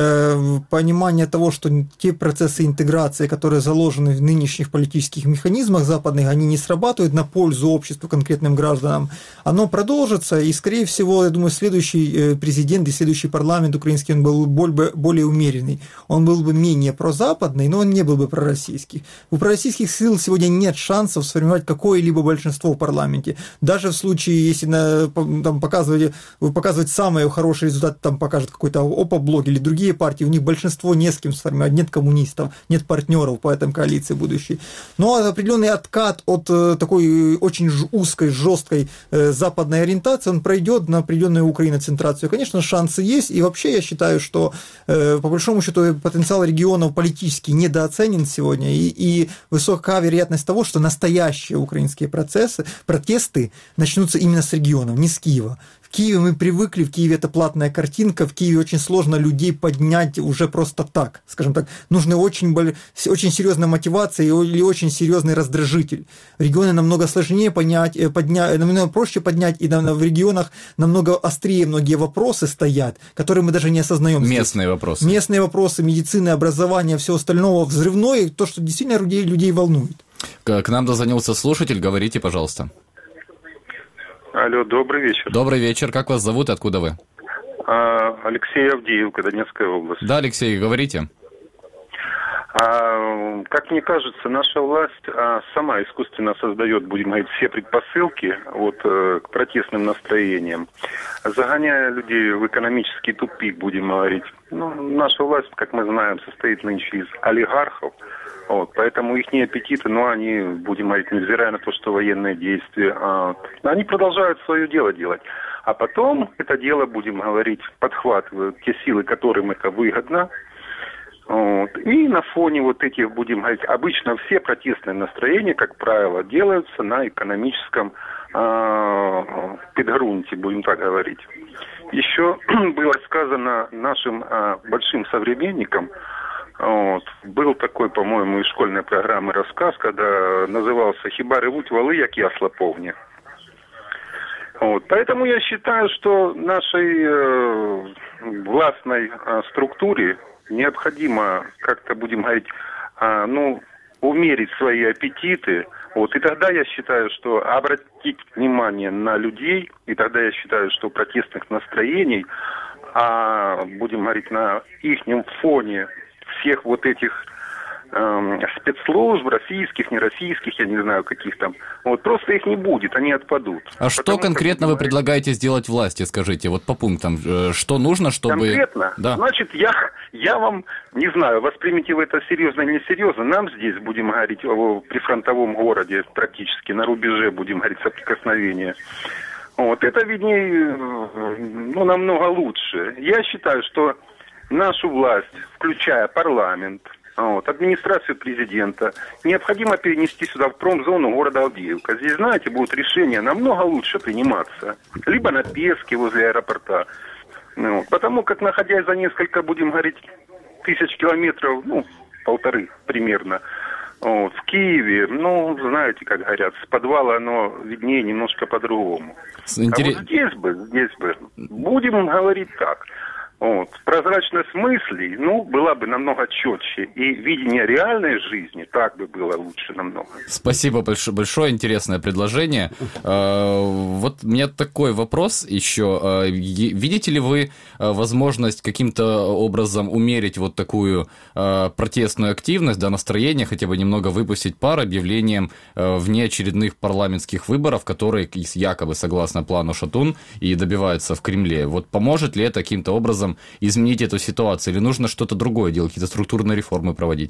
понимание того, что те процессы интеграции, которые заложены в нынешних политических механизмах западных, они не срабатывают на пользу обществу, конкретным гражданам, оно продолжится, и, скорее всего, я думаю, следующий президент и следующий парламент украинский, он был более умеренный, он был бы менее прозападный, но он не был бы пророссийский. У пророссийских сил сегодня нет шансов сформировать какое-либо большинство в парламенте. Даже в случае, если там показывать самый хороший результат, там покажет какой-то ОПО-блок или другие партии, у них большинство не с кем сформировать, нет коммунистов, нет партнеров по этой коалиции будущей. Но определенный откат от такой очень узкой, жесткой западной ориентации, он пройдет на определенную украиноцентрацию. Конечно, шансы есть, и вообще я считаю, что по большому счету потенциал регионов политически недооценен сегодня, и высока вероятность того, что настоящие украинские протесты начнутся именно с регионов, не с Киева. В Киеве мы привыкли, в Киеве это платная картинка, в Киеве очень сложно людей поднять уже просто так, скажем так, нужна очень серьезная мотивация или очень серьезный раздражитель. Регионы намного сложнее поднять, намного проще поднять, и в регионах намного острее многие вопросы стоят, которые мы даже не осознаем. Местные вопросы. Местные вопросы, медицины, образования, все остальное взрывное, то, что действительно людей волнует. К нам дозвонился слушатель, говорите, пожалуйста. Алло, добрый вечер. Добрый вечер, как вас зовут, откуда вы? Алексей Авдеевка, Донецкая область. Да, Алексей, говорите. Как мне кажется, наша власть сама искусственно создает, будем говорить, все предпосылки к протестным настроениям, загоняя людей в экономический тупик, будем говорить. Наша власть, как мы знаем, состоит нынче из олигархов. Поэтому их аппетиты, они, будем говорить, невзирая на то, что военные действия, они продолжают свое дело делать. А потом это дело, будем говорить, подхватывают те силы, которым это выгодно. И на фоне этих, будем говорить, обычно все протестные настроения, как правило, делаются на экономическом подґрунте, будем так говорить. Еще было сказано нашим большим современникам, был такой, по-моему, из школьной программы рассказ, когда назывался «Хіба ревуть воли, як ясла повні». Поэтому я считаю, что нашей властной структуре необходимо как-то, будем говорить, умерить свои аппетиты. И тогда я считаю, что обратить внимание на людей, и тогда я считаю, что протестных настроений, будем говорить, на ихнем фоне всех этих спецслужб, российских, нероссийских, я не знаю, каких там. Вот просто их не будет, они отпадут. А что конкретно вы предлагаете сделать власти, скажите, вот по пунктам, что нужно, чтобы... Конкретно? Да. Значит, я вам, не знаю, воспримите вы это серьезно или несерьезно, нам здесь, будем говорить, в прифронтовом городе, практически на рубеже, будем говорить, соприкосновения. Вот, это виднее, намного лучше. Я считаю, что нашу власть, включая парламент, администрацию президента, необходимо перенести сюда, в промзону города Авдеевка. Здесь, знаете, будут решения намного лучше приниматься. Либо на Песке возле аэропорта. Потому как, находясь за несколько, будем говорить, тысяч километров, 1,5 примерно, в Киеве, знаете, как говорят, с подвала оно виднее немножко по-другому. А вот здесь бы, будем говорить так, прозрачность мыслей, была бы намного четче, и видение реальной жизни так бы было лучше намного. Спасибо большое, интересное предложение. Вот у меня такой вопрос еще. Видите ли вы возможность каким-то образом умерить вот такую протестную активность, настроение, хотя бы немного выпустить пар объявлением внеочередных парламентских выборов, которые якобы согласно плану Шатун и добиваются в Кремле? Вот поможет ли это каким-то образом изменить эту ситуацию, или нужно что-то другое делать, какие-то структурные реформы проводить?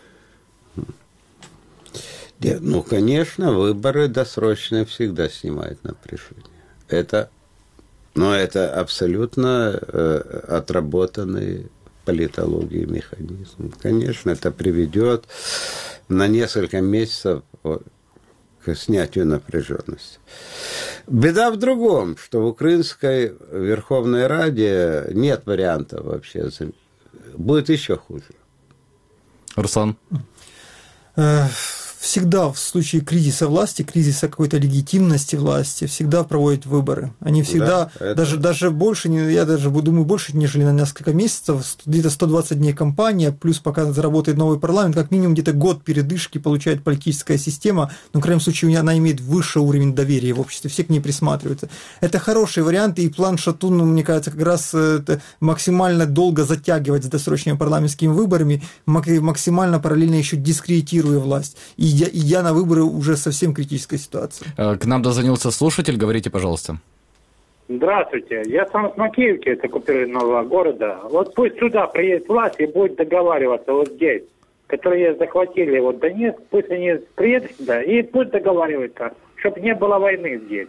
Конечно, выборы досрочные всегда снимают напряжение. Это абсолютно отработанный политологией механизм. Конечно, это приведет на несколько месяцев к снятию напряженности. Беда в другом, что в Украинской Верховной Раде нет вариантов вообще. Будет еще хуже. Руслан? Всегда в случае кризиса власти, кризиса какой-то легитимности власти, всегда проводят выборы. Они всегда, даже больше, я даже думаю, больше, нежели на несколько месяцев, где-то 120 дней кампания, плюс пока заработает новый парламент, как минимум где-то год передышки получает политическая система, но в крайнем случае она имеет высший уровень доверия в обществе, все к ней присматриваются. Это хороший вариант, и план Шатун, мне кажется, как раз максимально долго затягивать с досрочными парламентскими выборами, максимально параллельно еще дискредитируя власть. И идя на выборы уже совсем критической ситуации. К нам дозвонился слушатель, говорите, пожалуйста. Здравствуйте, я сам с Макеевки, это оккупированного города. Вот пусть сюда приедет власть и будет договариваться вот здесь, которые захватили Донецк, пусть они приедут сюда и пусть договариваются, чтобы не было войны здесь.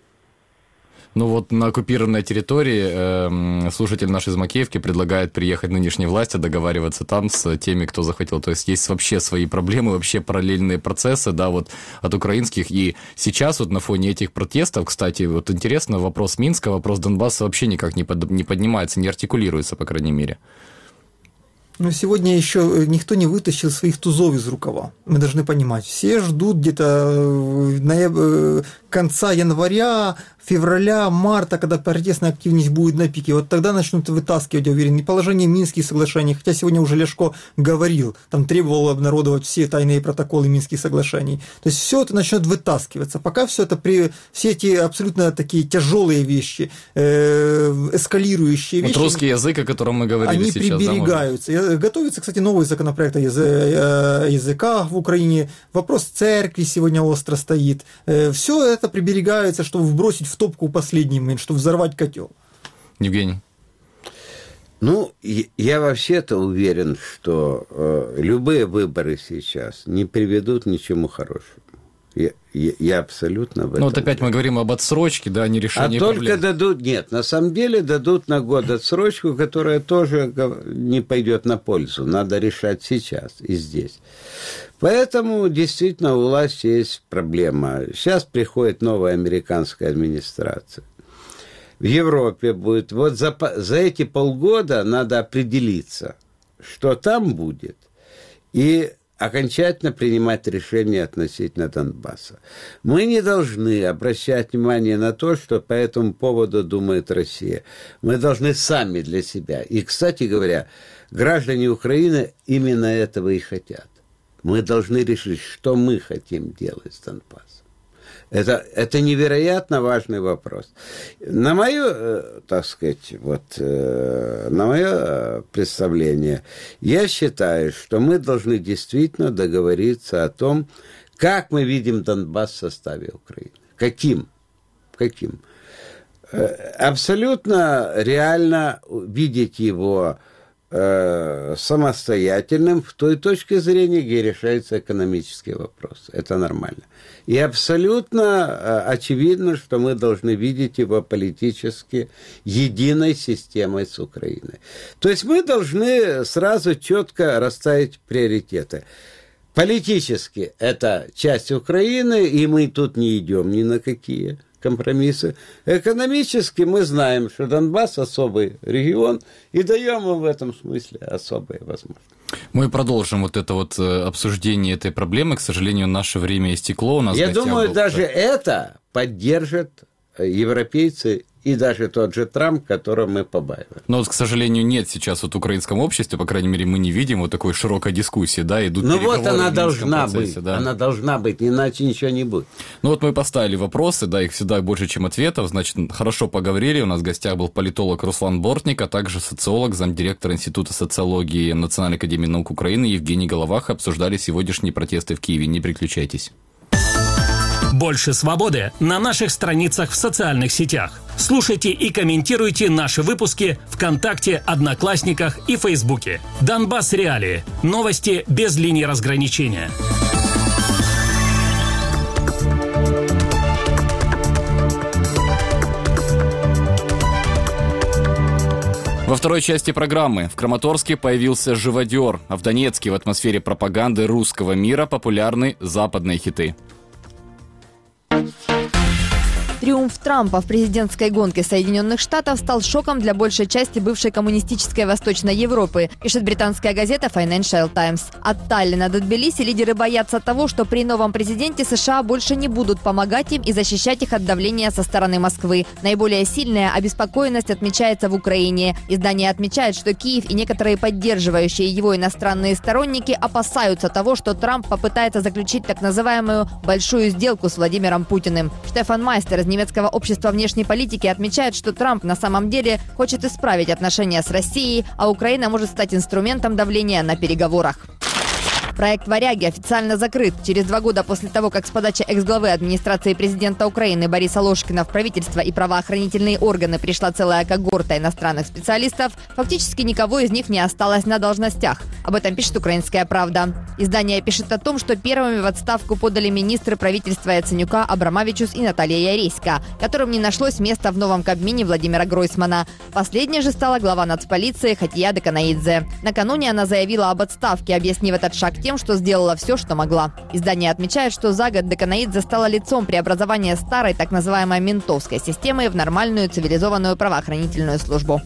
На оккупированной территории слушатель наш из Макеевки предлагает приехать нынешней власти, договариваться там с теми, кто захватил. То есть вообще свои проблемы, вообще параллельные процессы, от украинских. И сейчас на фоне этих протестов, кстати, интересно, вопрос Минска, вопрос Донбасса вообще никак не поднимается, не артикулируется, по крайней мере. Но сегодня еще никто не вытащил своих тузов из рукава. Мы должны понимать, все ждут где-то конца января, февраля, марта, когда протестная активность будет на пике. Вот тогда начнут вытаскивать, я уверен, и положение Минских соглашений. Хотя сегодня уже Ляшко говорил, там требовал обнародовать все тайные протоколы Минских соглашений. То есть все это начнет вытаскиваться. Пока все эти абсолютно такие тяжелые вещи, эскалирующие вещи. Русский язык, о котором мы говорили они сейчас. Они приберегаются. Готовится, кстати, новый законопроект о языках в Украине. Вопрос церкви сегодня остро стоит. Все это приберегается, чтобы вбросить в топку последний момент, чтобы взорвать котел. Евгений? Я вообще-то уверен, что любые выборы сейчас не приведут ни к чему хорошему. Я абсолютно в этом. Опять мы говорим об отсрочке, а не решении проблем. Только на самом деле дадут на год отсрочку, которая тоже не пойдет на пользу. Надо решать сейчас и здесь. Поэтому действительно у власти есть проблема. Сейчас приходит новая американская администрация. В Европе будет. За эти полгода надо определиться, что там будет, и окончательно принимать решения относительно Донбасса. Мы не должны обращать внимание на то, что по этому поводу думает Россия. Мы должны сами для себя. И, кстати говоря, граждане Украины именно этого и хотят. Мы должны решить, что мы хотим делать с Донбассом. Это невероятно важный вопрос. На мое, так сказать, на мое представление, я считаю, что мы должны действительно договориться о том, как мы видим Донбасс в составе Украины. Каким? Абсолютно реально видеть его самостоятельным в той точке зрения, где решаются экономические вопросы. Это нормально. И абсолютно очевидно, что мы должны видеть его политически единой системой с Украиной. То есть мы должны сразу четко расставить приоритеты. Политически это часть Украины, и мы тут не идем ни на какие компромиссы. Экономически мы знаем, что Донбасс особый регион, и даем им в этом смысле особые возможности. Мы продолжим это обсуждение этой проблемы. К сожалению, наше время истекло. Я думаю, даже это поддержат европейцы и даже тот же Трамп, которого мы побаиваем. Но, к сожалению, нет сейчас в украинском обществе, по крайней мере, мы не видим такой широкой дискуссии, идут переговоры она в должна процессе, быть, да. Она должна быть, иначе ничего не будет. Мы поставили вопросы, их всегда больше, чем ответов, значит, хорошо поговорили, у нас в гостях был политолог Руслан Бортник, а также социолог, замдиректора Института социологии Национальной академии наук Украины Евгений Головаха, обсуждали сегодняшние протесты в Киеве, не переключайтесь. Больше свободы на наших страницах в социальных сетях. Слушайте и комментируйте наши выпуски ВКонтакте, Одноклассниках и Фейсбуке. Донбасс Реалии. Новости без линии разграничения. Во второй части программы в Краматорске появился живодер, а в Донецке в атмосфере пропаганды русского мира популярны западные хиты. Триумф Трампа в президентской гонке Соединенных Штатов стал шоком для большей части бывшей коммунистической Восточной Европы, пишет британская газета Financial Times. От Таллина до Тбилиси лидеры боятся того, что при новом президенте США больше не будут помогать им и защищать их от давления со стороны Москвы. Наиболее сильная обеспокоенность отмечается в Украине. Издание отмечает, что Киев и некоторые поддерживающие его иностранные сторонники опасаются того, что Трамп попытается заключить так называемую «большую сделку» с Владимиром Путиным. Штефан Майстер из немецкого общества внешней политики отмечает, что Трамп на самом деле хочет исправить отношения с Россией, а Украина может стать инструментом давления на переговорах. Проект «Варяги» официально закрыт. Через 2 года после того, как с подачи экс-главы администрации президента Украины Бориса Ложкина в правительство и правоохранительные органы пришла целая когорта иностранных специалистов, фактически никого из них не осталось на должностях. Об этом пишет «Украинская правда». Издание пишет о том, что первыми в отставку подали министры правительства Яценюка Абрамавичус и Наталья Яреська, которым не нашлось места в новом Кабмине Владимира Гройсмана. Последней же стала глава нацполиции Хатия Деканаидзе. Накануне она заявила об отставке, объяснив этот шаг тем, что сделала все, что могла. Издание отмечает, что за год Деканаидзе стала лицом преобразования старой так называемой ментовской системы в нормальную цивилизованную правоохранительную службу.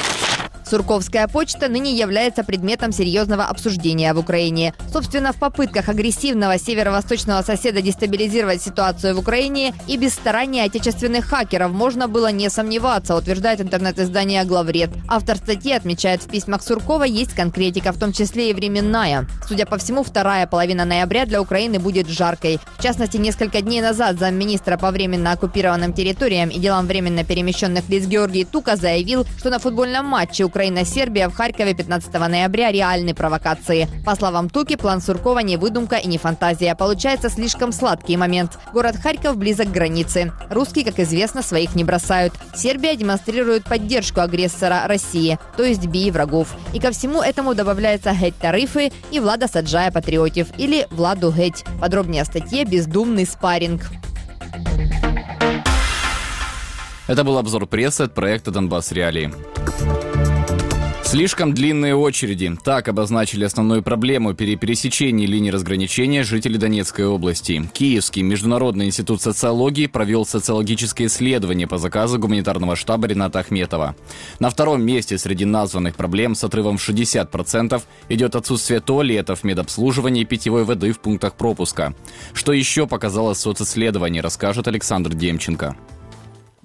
Сурковская почта ныне является предметом серьезного обсуждения в Украине. Собственно, в попытках агрессивного северо-восточного соседа дестабилизировать ситуацию в Украине и без старания отечественных хакеров можно было не сомневаться, утверждает интернет-издание «Главред». Автор статьи отмечает, в письмах Суркова есть конкретика, в том числе и временная. Судя по всему, вторая половина ноября для Украины будет жаркой. В частности, несколько дней назад замминистра по временно оккупированным территориям и делам временно перемещенных лиц Георгий Тука заявил, что на футбольном матче Украина-Сербия в Харькове 15 ноября реальны провокации. По словам Туки, план Суркова не выдумка и не фантазия. Получается слишком сладкий момент. Город Харьков близок к границе. Русские, как известно, своих не бросают. Сербия демонстрирует поддержку агрессора России, то есть бий врагов. И ко всему этому добавляются геть-тарифы и Влада Саджая патриотив, или Владу геть. Подробнее о статье «Бездумный спарринг». Это был обзор прессы от проекта «Донбасс Реалии». Слишком длинные очереди. Так обозначили основную проблему пересечения линии разграничения жителей Донецкой области. Киевский международный институт социологии провел социологическое исследование по заказу гуманитарного штаба Рената Ахметова. На втором месте среди названных проблем с отрывом в 60% идет отсутствие туалетов, медобслуживания и питьевой воды в пунктах пропуска. Что еще показало социсследование, расскажет Александр Демченко.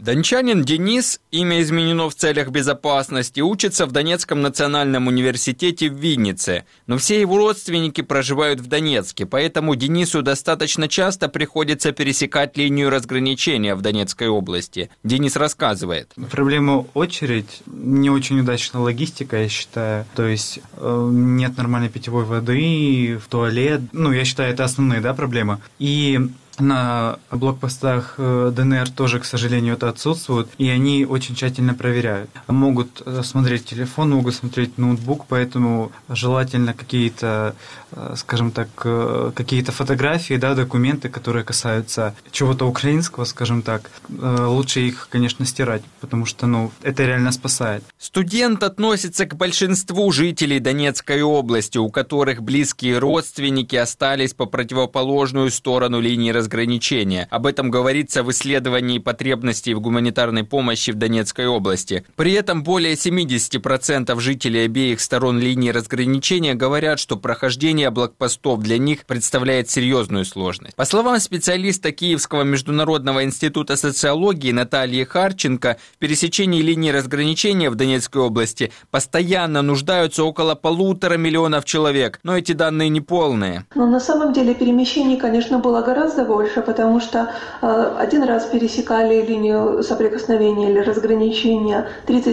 Дончанин Денис, имя изменено в целях безопасности, учится в Донецком национальном университете в Виннице. Но все его родственники проживают в Донецке, поэтому Денису достаточно часто приходится пересекать линию разграничения в Донецкой области. Денис рассказывает. Проблема очередь, не очень удачная логистика, я считаю. То есть нет нормальной питьевой воды, в туалет. Я считаю, это основные проблемы. И на блокпостах ДНР тоже, к сожалению, это отсутствует, и они очень тщательно проверяют. Могут смотреть телефон, могут смотреть ноутбук, поэтому желательно какие-то, скажем так, какие-то фотографии, документы, которые касаются чего-то украинского, скажем так, лучше их, конечно, стирать, потому что, это реально спасает. Студент относится к большинству жителей Донецкой области, у которых близкие родственники остались по противоположную сторону линии разграничения. Об этом говорится в исследовании потребностей в гуманитарной помощи в Донецкой области. При этом более 70% жителей обеих сторон линии разграничения говорят, что прохождение блокпостов для них представляет серьезную сложность. По словам специалиста Киевского международного института социологии Натальи Харченко, в пересечении линии разграничения в Донецкой области постоянно нуждаются около 1,5 миллиона человек, но эти данные неполные. На самом деле перемещений, конечно, было гораздо больше, потому что один раз пересекали линию соприкосновения или разграничения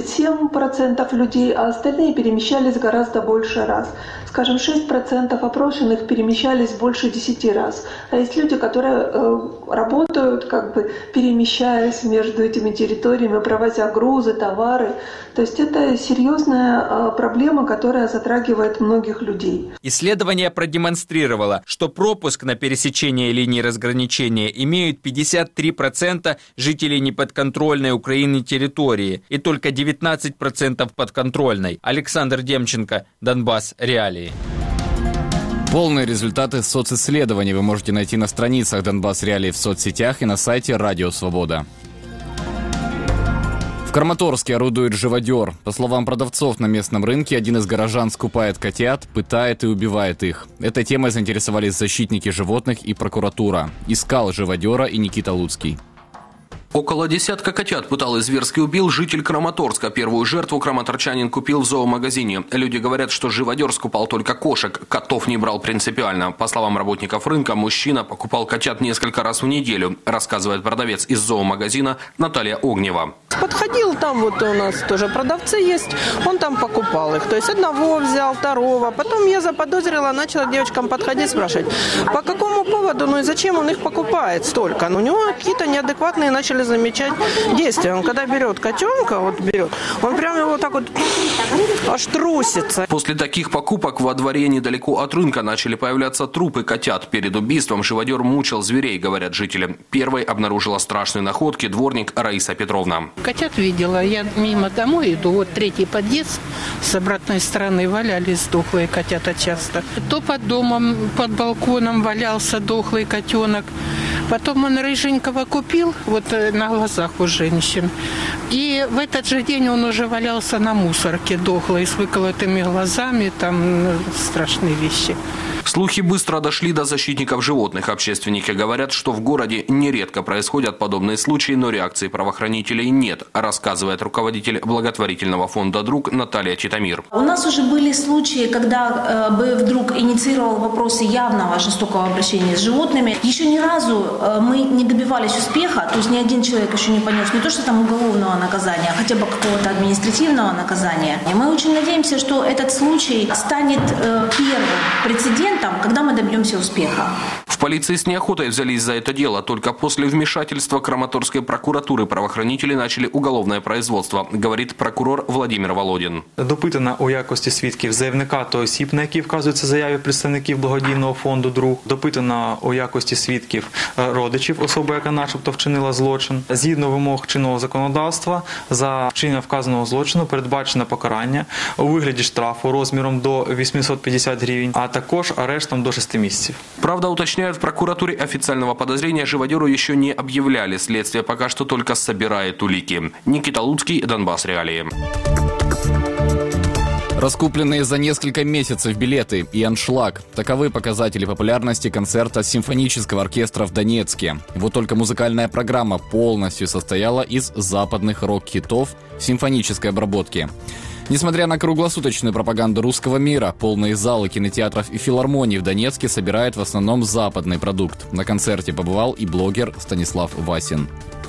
37% людей, а остальные перемещались гораздо больше раз. Скажем, 6% опрошенных перемещались больше 10 раз. А есть люди, которые работают, перемещаясь между этими территориями, провозя грузы, товары. То есть это серьезная проблема, которая затрагивает многих людей. Исследование продемонстрировало, что пропуск на пересечение линии разграничения имеют 53% жителей неподконтрольной Украине территории и только 19% подконтрольной. Александр Демченко, Донбасс Реалии. Полные результаты социсследований вы можете найти на страницах Донбасс Реалии в соцсетях и на сайте Радио Свобода. В Краматорске орудует живодер. По словам продавцов на местном рынке, один из горожан скупает котят, пытает и убивает их. Этой темой заинтересовались защитники животных и прокуратура. Искал живодера и Никита Луцкий. Около десятка котят пытал и зверски убил житель Краматорска. Первую жертву краматорчанин купил в зоомагазине. Люди говорят, что живодер скупал только кошек, котов не брал принципиально. По словам работников рынка, мужчина покупал котят несколько раз в неделю, рассказывает продавец из зоомагазина Наталья Огнева. Подходил, там у нас тоже продавцы есть, он там покупал их. То есть одного взял, второго. Потом я заподозрила, начала девочкам подходить, спрашивать, по какому поводу, и зачем он их покупает столько. У него какие-то неадекватные начали замечать действия. Он когда берет котенка, он прям его так аж трусится. После таких покупок во дворе недалеко от рынка начали появляться трупы котят. Перед убийством живодер мучил зверей, говорят жители. Первой обнаружила страшные находки дворник Раиса Петровна. Котят видела. Я мимо домой иду, третий подъезд, с обратной стороны валялись дохлые котята часто. То под домом, под балконом валялся дохлый котенок. Потом он рыженького купил, на глазах у женщин. И в этот же день он уже валялся на мусорке дохлый, с выколотыми глазами, там страшные вещи. Слухи быстро дошли до защитников животных. Общественники говорят, что в городе нередко происходят подобные случаи, но реакции правоохранителей нет, рассказывает руководитель благотворительного фонда «Друг» Наталья Титомир. У нас уже были случаи, когда бы вдруг инициировал вопросы явного жестокого обращения с животными. Еще ни разу мы не добивались успеха, то есть ни один человек еще не понес не то, что там уголовного наказания, а хотя бы какого-то административного наказания. И мы очень надеемся, что этот случай станет первым прецедентом, когда мы добьемся успеха. В полиции с неохотой взялись за это дело. Только после вмешательства Краматорской прокуратуры правоохранители начали уголовное производство, говорит прокурор Владимир Володін. Допитано у якості свідків заявника та осіб, на які вказуються в заяві представників благодійного фонду «Друг». Допитано у якості свідків родичів особи, яка начебто вчинила злочин. Згідно вимог чинного законодавства, за вчинення вказаного злочину передбачено покарання у вигляді штрафу розміром до 850 гривень, а також арештом до 6 місяців. Правда, уточняют в прокуратуре, официального подозрения живодеру еще не объявляли. Следствие пока что только собирает улики. Никита Луцкий, Донбасс Реалии. Раскупленные за несколько месяцев билеты и аншлаг. Таковы показатели популярности концерта симфонического оркестра в Донецке. Вот только музыкальная программа полностью состояла из западных рок-хитов в симфонической обработке. Несмотря на круглосуточную пропаганду русского мира, полные залы кинотеатров и филармоний в Донецке собирают в основном западный продукт. На концерте побывал и блогер Станислав Васин.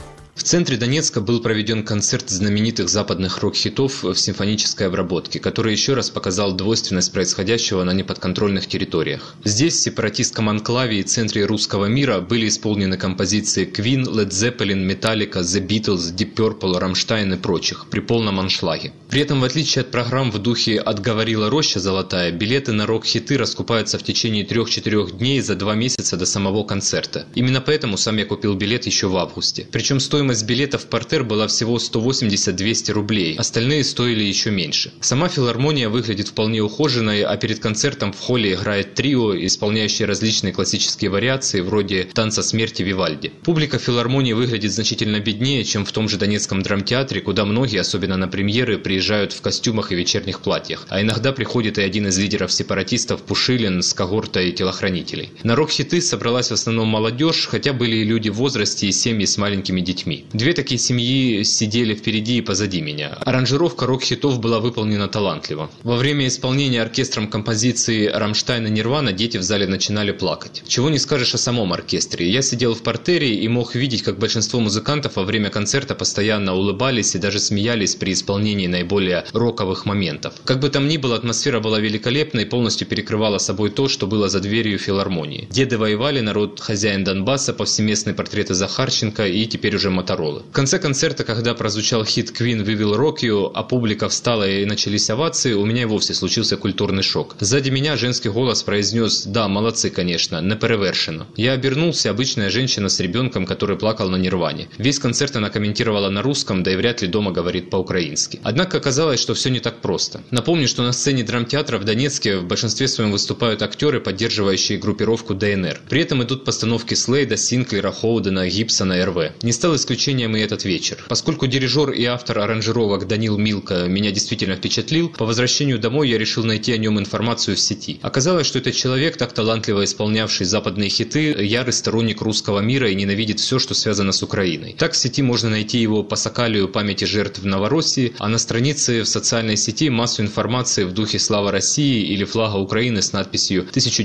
В центре Донецка был проведен концерт знаменитых западных рок-хитов в симфонической обработке, который еще раз показал двойственность происходящего на неподконтрольных территориях. Здесь, в сепаратистском анклаве и центре русского мира, были исполнены композиции Queen, Led Zeppelin, Metallica, The Beatles, Deep Purple, Rammstein и прочих при полном аншлаге. При этом, в отличие от программ в духе «Отговорила роща золотая», билеты на рок-хиты раскупаются в течение 3-4 дней за 2 месяца до самого концерта. Именно поэтому сам я купил билет еще в августе. Причем стоимость билетов в партер была всего 180-200 рублей, остальные стоили еще меньше. Сама филармония выглядит вполне ухоженной, а перед концертом в холле играет трио, исполняющее различные классические вариации вроде «Танца смерти» Вивальди. Публика филармонии выглядит значительно беднее, чем в том же Донецком драмтеатре, куда многие, особенно на премьеры, приезжают в костюмах и вечерних платьях, а иногда приходит и один из лидеров сепаратистов Пушилин с когортой телохранителей. На рок-хиты собралась в основном молодежь, хотя были и люди в возрасте и семьи с маленькими детьми. 2 такие семьи сидели впереди и позади меня. Аранжировка рок-хитов была выполнена талантливо. Во время исполнения оркестром композиции «Рамштайн» и «Нирвана» дети в зале начинали плакать. Чего не скажешь о самом оркестре. Я сидел в партере и мог видеть, как большинство музыкантов во время концерта постоянно улыбались и даже смеялись при исполнении наиболее роковых моментов. Как бы там ни было, атмосфера была великолепной и полностью перекрывала собой то, что было за дверью филармонии. Деды воевали, народ хозяин Донбасса, повсеместные портреты Захарченко и теперь уже Моторолы. В конце концерта, когда прозвучал хит Queen «We Will Rock You», а публика встала и начались овации, у меня и вовсе случился культурный шок. Сзади меня женский голос произнес: «Да, молодцы, конечно, неперевершено». Я обернулся, обычная женщина с ребенком, который плакал на Нирване. Весь концерт она комментировала на русском, да и вряд ли дома говорит по-украински. Однако оказалось, что все не так просто. Напомню, что на сцене драмтеатра в Донецке в большинстве своем выступают актеры, поддерживающие группировку ДНР. При этом идут постановки Слейда, Синклера, Хоудена, Гибсона, РВ. Не стал исключением и этот вечер. Поскольку дирижер и автор аранжировок Данил Милко меня действительно впечатлил, по возвращению домой я решил найти о нем информацию в сети. Оказалось, что этот человек, так талантливо исполнявший западные хиты, ярый сторонник русского мира и ненавидит все, что связано с Украиной. Так в сети можно найти его пасакалию памяти жертв Новороссии, а на странице в социальной сети массу информации в духе «Слава России» или флага Украины с надписью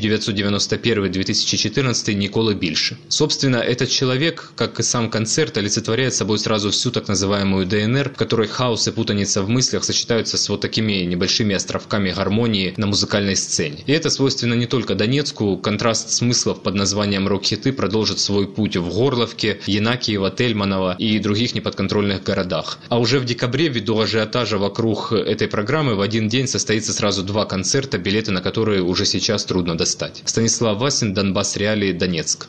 1991-2014 Николы Бильши. Собственно, этот человек, как и сам концерт, олицетворяет собой сразу всю так называемую ДНР, в которой хаос и путаница в мыслях сочетаются с вот такими небольшими островками гармонии на музыкальной сцене. И это свойственно не только Донецку. Контраст смыслов под названием рок-хиты продолжит свой путь в Горловке, Янакиево, Тельманово и других неподконтрольных городах. А уже в декабре, ввиду ажиотажа вокруг этой программы, в один день состоится сразу 2 концерта, билеты на которые уже сейчас трудно достать. Станислав Васин, Донбасс Реалии, Донецк.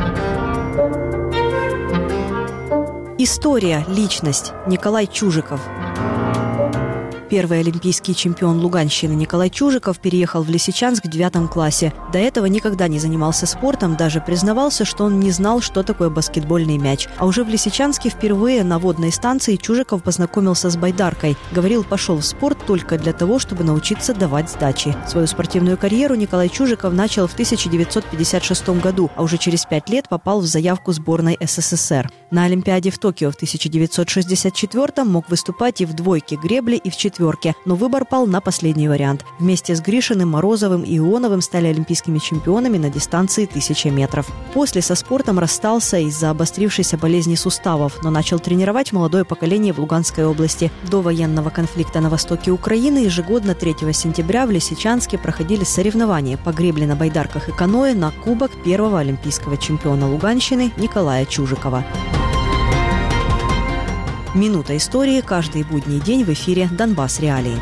История, личность. Николай Чужиков. Первый олимпийский чемпион Луганщины Николай Чужиков переехал в Лисичанск в 9 классе. До этого никогда не занимался спортом, даже признавался, что он не знал, что такое баскетбольный мяч. А уже в Лисичанске впервые на водной станции Чужиков познакомился с байдаркой. Говорил, пошел в спорт только для того, чтобы научиться давать сдачи. Свою спортивную карьеру Николай Чужиков начал в 1956 году, а уже через 5 лет попал в заявку сборной СССР. На Олимпиаде в Токио в 1964 мог выступать и в двойке гребли, и в четверке, но выбор пал на последний вариант. Вместе с Гришиным, Морозовым и Ионовым стали олимпийскими чемпионами на дистанции 1000 метров. После со спортом расстался из-за обострившейся болезни суставов, но начал тренировать молодое поколение в Луганской области. До военного конфликта на востоке Украины ежегодно 3 сентября в Лисичанске проходили соревнования по гребле на байдарках и каноэ на кубок первого олимпийского чемпиона Луганщины Николая Чужикова. Минута истории каждый будний день в эфире «Донбасс Реалии».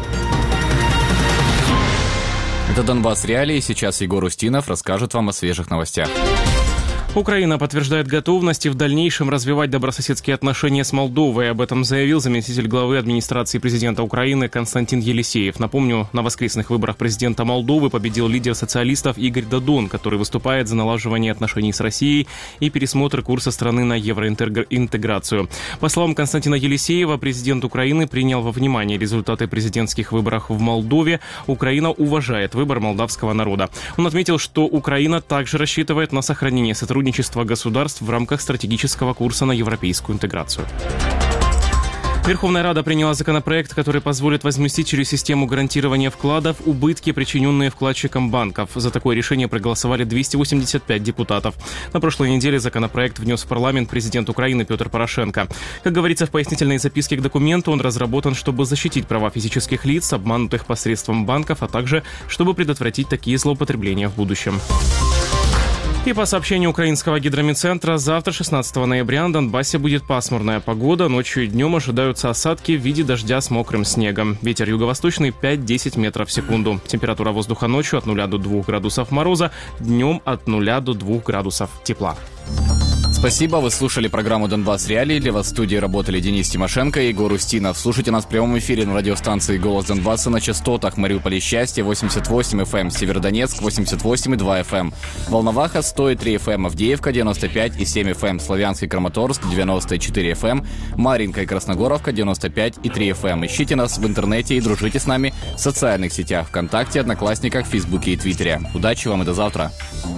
Это «Донбасс Реалии». Сейчас Егор Устинов расскажет вам о свежих новостях. Украина подтверждает готовность и в дальнейшем развивать добрососедские отношения с Молдовой. Об этом заявил заместитель главы администрации президента Украины Константин Елисеев. Напомню, на воскресных выборах президента Молдовы победил лидер социалистов Игорь Додон, который выступает за налаживание отношений с Россией и пересмотр курса страны на евроинтеграцию. По словам Константина Елисеева, президент Украины принял во внимание результаты президентских выборов в Молдове. Украина уважает выбор молдавского народа. Он отметил, что Украина также рассчитывает на сохранение сотрудничества государств в рамках стратегического курса на европейскую интеграцию. Верховная Рада приняла законопроект, который позволит возместить через систему гарантирования вкладов убытки, причиненные вкладчикам банков. За такое решение проголосовали 285 депутатов. На прошлой неделе законопроект внес в парламент президент Украины Петр Порошенко. Как говорится в пояснительной записке к документу, он разработан, чтобы защитить права физических лиц, обманутых посредством банков, а также чтобы предотвратить такие злоупотребления в будущем. И по сообщению украинского гидромедцентра, завтра, 16 ноября, на Донбассе будет пасмурная погода. Ночью и днем ожидаются осадки в виде дождя с мокрым снегом. Ветер юго-восточный 5-10 метров в секунду. Температура воздуха ночью от 0 до 2 градусов мороза, днем от 0 до 2 градусов тепла. Спасибо, вы слушали программу «Донбасс Реалии». Для вас в студии работали Денис Тимошенко и Егор Устинов. Слушайте нас в прямом эфире на радиостанции «Голос Донбасса» на частотах Мариуполя счастье 88 FM, Северодонецк 88,2 FM, Волноваха 100,3 FM, Авдеевка 95,7 FM, Славянск и Краматорск 94 FM, Марьинка и Красногоровка 95,3 FM. Ищите нас в интернете и дружите с нами в социальных сетях ВКонтакте, Одноклассниках, Фейсбуке и Твиттере. Удачи вам и до завтра.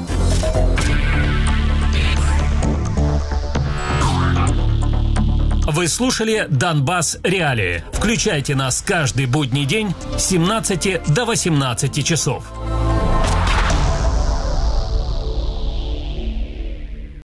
Вы слушали «Донбасс Реалии». Включайте нас каждый будний день с 17 до 18 часов.